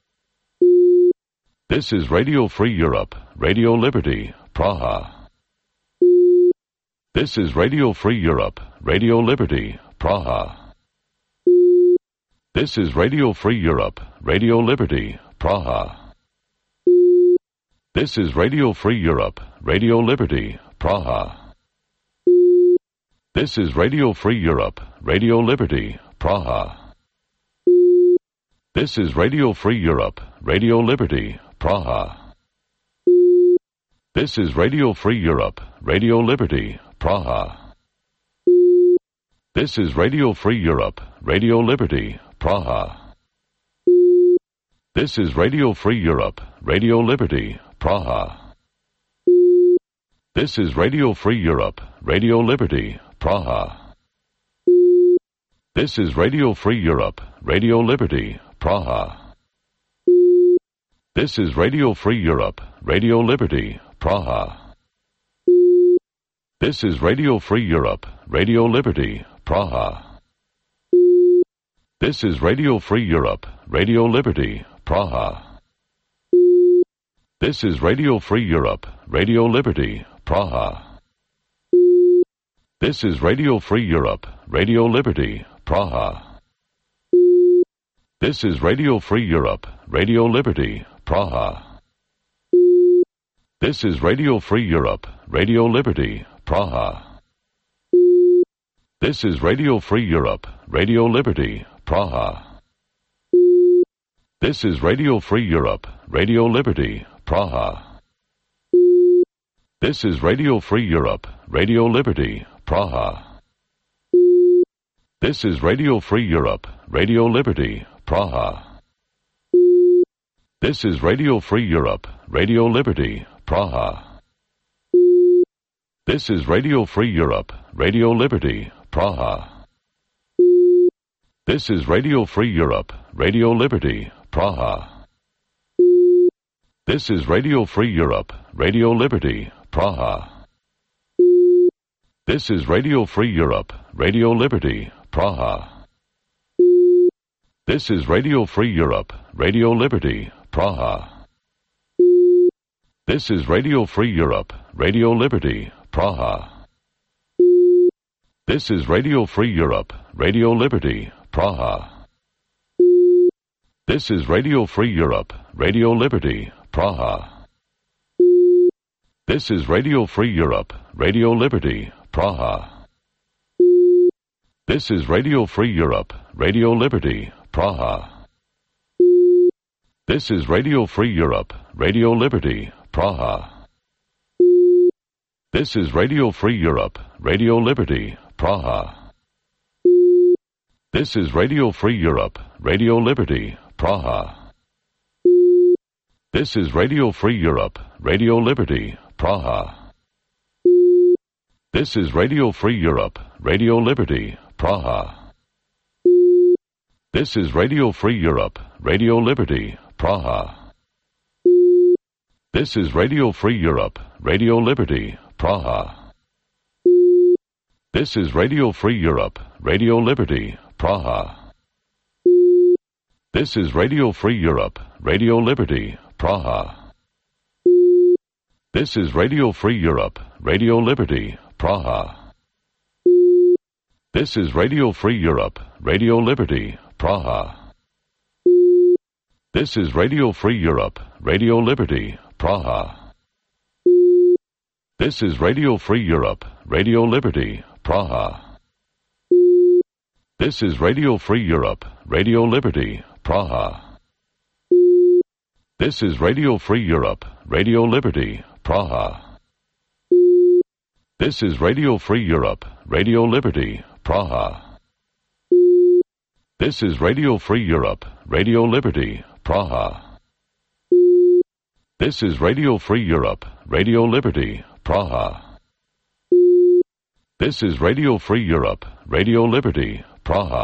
This is Radio Free Europe, Radio Liberty, Praha. This is Radio Free Europe, Radio Liberty, Praha. This is Radio Free Europe, Radio Liberty, Praha. This is Radio Free Europe, Radio Liberty, Praha. This is Radio Free Europe, Radio Liberty, Praha. This is Radio Free Europe, Radio Liberty, Praha. This is Radio Free Europe, Radio Liberty, Praha. This is Radio Free Europe, Radio Liberty, Praha. This is Radio Free Europe, Radio Liberty, Praha. This is Radio Free Europe, Radio Liberty, Praha. This is Radio Free Europe, Radio Liberty, Praha. This is Radio Free Europe, Radio Liberty, Praha. This is Radio Free Europe, Radio Liberty, Praha. This is Radio Free Europe, Radio Liberty, Praha. This is Radio Free Europe, Radio Liberty, Praha. This is Radio Free Europe, Radio Liberty, Praha. This is Radio Free Europe, Radio Liberty, Praha. This is Radio Free Europe, Radio Liberty, Praha. This is Radio Free Europe, Radio Liberty, Praha. This is Radio Free Europe, Radio Liberty, Praha. This is Radio Free Europe, Radio Liberty, Praha. This is Radio Free Europe, Radio Liberty, Praha. This is Radio Free Europe, Radio Liberty, Praha. This is Radio Free Europe, Radio Liberty, Praha. This is Radio Free Europe, Radio Liberty, Praha. This is Radio Free Europe, Radio Liberty, Praha. This is Radio Free Europe, Radio Liberty, Praha. This is Radio Free Europe, Radio Liberty, Praha. This is Radio Free Europe, Radio Liberty, Praha. This is Radio Free Europe, Radio Liberty, Praha. This is Radio Free Europe, Radio Liberty, Praha. This is Radio Free Europe, Radio Liberty, Praha. This is Radio Free Europe, Radio Liberty, Praha. This is Radio Free Europe, Radio Liberty, Praha. This is Radio Free Europe, Radio Liberty, Praha. This is Radio Free Europe, Radio Liberty, Praha. This is Radio Free Europe, Radio Liberty, Praha. This is Radio Free Europe, Radio Liberty, Praha. This is Radio Free Europe, Radio Liberty, Praha. This is Radio Free Europe, Radio Liberty, Praha. This is Radio Free Europe, Radio Liberty, Praha. This is Radio Free Europe, Radio Liberty, Praha. This is Radio Free Europe, Radio Liberty, Praha. This is Radio Free Europe, Radio Liberty, Praha. This is Radio Free Europe, Radio Liberty, Praha. This is Radio Free Europe, Radio Liberty, Praha. This is Radio Free Europe, Radio Liberty, Praha. This is Radio Free Europe, Radio Liberty, Praha. This is Radio Free Europe, Radio Liberty, Praha. This is Radio Free Europe, Radio Liberty, Praha. This is Radio Free Europe, Radio Liberty, Praha. This is Radio Free Europe, Radio Liberty, Praha.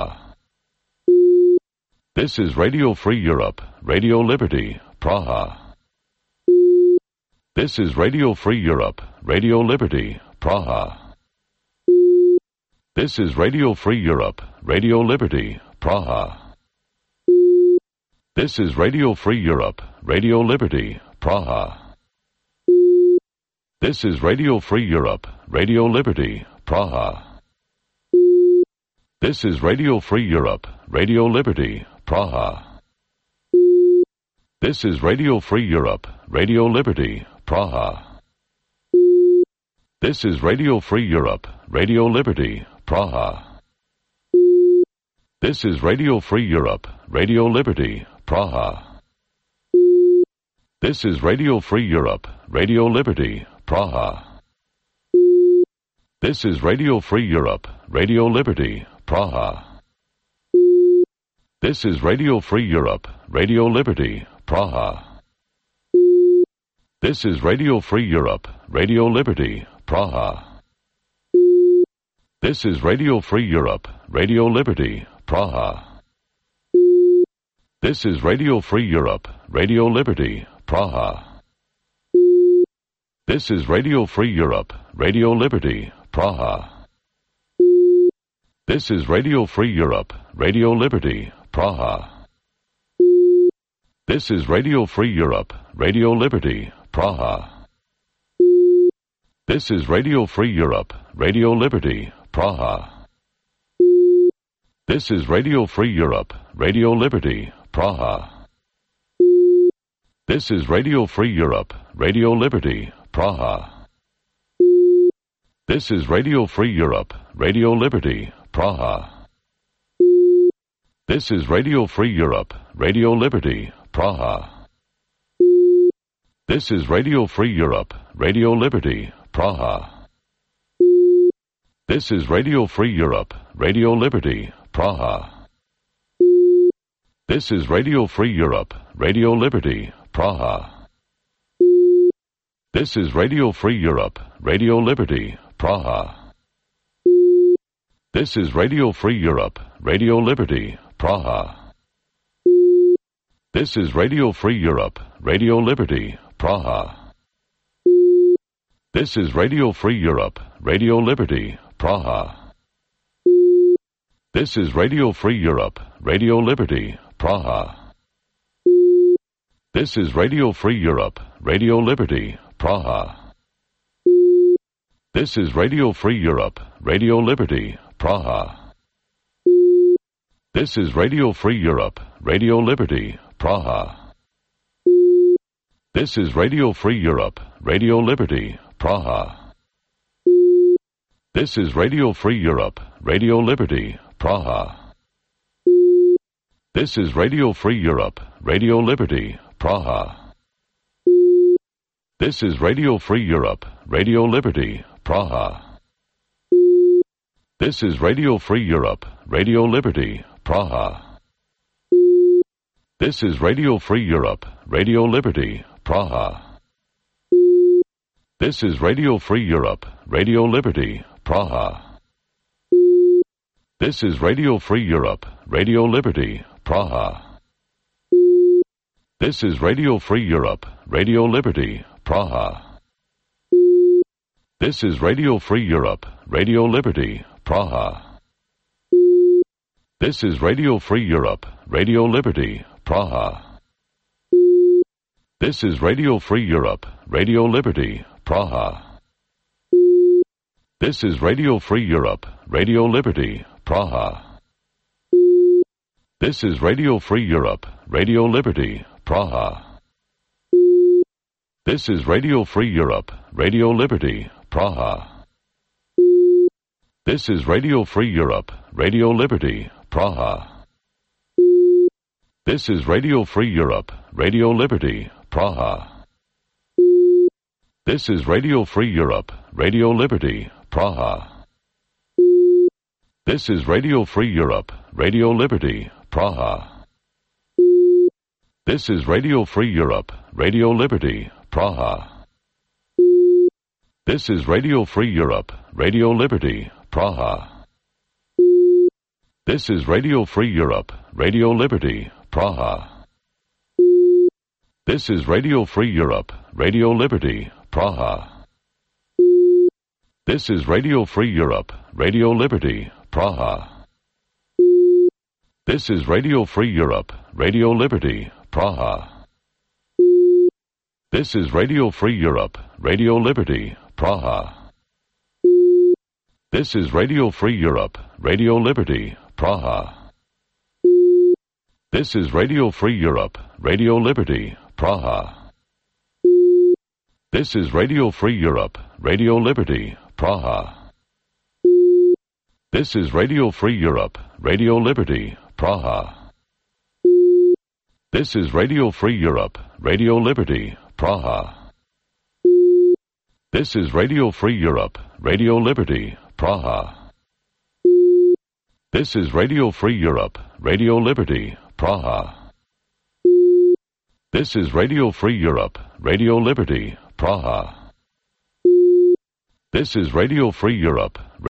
This is Radio Free Europe, Radio Liberty, Praha. This is Radio Free Europe, Radio Liberty, Praha. This is Radio Free Europe, Radio Liberty, Praha. This is Radio Free Europe, Radio Liberty, Praha. This is Radio Free Europe, Radio Liberty, Praha. This is Radio Free Europe, Radio Liberty, Praha. This is Radio Free Europe, Radio Liberty, Praha. This is Radio Free Europe, Radio Liberty, Praha. This is Radio Free Europe, Radio Liberty, Praha. This is Radio Free Europe, Radio Liberty, Praha. This is Radio Free Europe, Radio Liberty, Praha. This is Radio Free Europe, Radio Liberty, Praha. This is Radio Free Europe, Radio Liberty, Praha. This is Radio Free Europe, Radio Liberty, Praha. This is Radio Free Europe, Radio Liberty, Praha. This is Radio Free Europe, Radio Liberty, Praha. This is Radio Free Europe, Radio Liberty, Praha. This is Radio Free Europe, Radio Liberty, Praha. This is Radio Free Europe, Radio Liberty, Praha. This is Radio Free Europe, Radio Liberty, Praha. This is Radio Free Europe, Radio Liberty, Praha. This is Radio Free Europe, Radio Liberty, Praha. This is Radio Free Europe, Radio Liberty, Praha. This is Radio Free Europe, Radio Liberty, Praha. This is Radio Free Europe, Radio Liberty, Praha. This is Radio Free Europe, Radio Liberty, Praha. This is Radio Free Europe, Radio Liberty, Praha. This is Radio Free Europe, Radio Liberty, Praha. This is Radio Free Europe, Radio Liberty, Praha. This is Radio Free Europe, Radio Liberty, Praha. This is Radio Free Europe, Radio Liberty, Praha. This is Radio Free Europe, Radio Liberty, Praha. This is Radio Free Europe, Radio Liberty, Praha. This is Radio Free Europe, Radio Liberty, Praha. This is Radio Free Europe, Radio Liberty, Praha. This is Radio Free Europe, Radio Liberty, Praha. This is Radio Free Europe, Radio Liberty, Praha. This is Radio Free Europe, Radio Liberty, Praha. This is Radio Free Europe, Radio Liberty, Praha. This is Radio Free Europe, Radio Liberty, Praha. This is Radio Free Europe, Radio Liberty, Praha. This is Radio Free Europe, Radio Liberty, Praha. This is Radio Free Europe, Radio Liberty, Praha. This is Radio Free Europe, Radio Liberty, Praha. This is Radio Free Europe, Radio Liberty, Praha. This is Radio Free Europe, Radio Liberty, Praha. This is Radio Free Europe, Radio Liberty, Praha. This is Radio Free Europe, Radio Liberty, Praha. This is Radio Free Europe, Radio Liberty, Praha. This is Radio Free Europe, Radio Liberty, Praha. This is Radio Free Europe, Radio Liberty, Praha. This is Radio Free Europe, Radio Liberty, Praha. This is Radio Free Europe, Radio Liberty, Praha. This is Radio Free Europe, Radio Liberty, Praha. This is Radio Free Europe, Radio Liberty, Praha. This is Radio Free Europe, Radio Liberty, Praha. This is Radio Free Europe, Radio Liberty, Praha. This is Radio Free Europe, Radio Liberty, Praha. This is Radio Free Europe, Radio Liberty, Praha. This is Radio Free Europe, Radio Liberty, Praha. This is Radio Free Europe, Radio Liberty, Praha. This is Radio Free Europe, Radio Liberty, Praha. This is Radio Free Europe, Radio Liberty, Praha. This is Radio Free Europe, Radio Liberty, Praha. This is Radio Free Europe, Radio Liberty, Praha. This is Radio Free Europe, Radio Liberty, Praha. This is Radio Free Europe, Radio Liberty, Praha. This is Radio Free Europe, Radio Liberty, Praha. This is Radio Free Europe.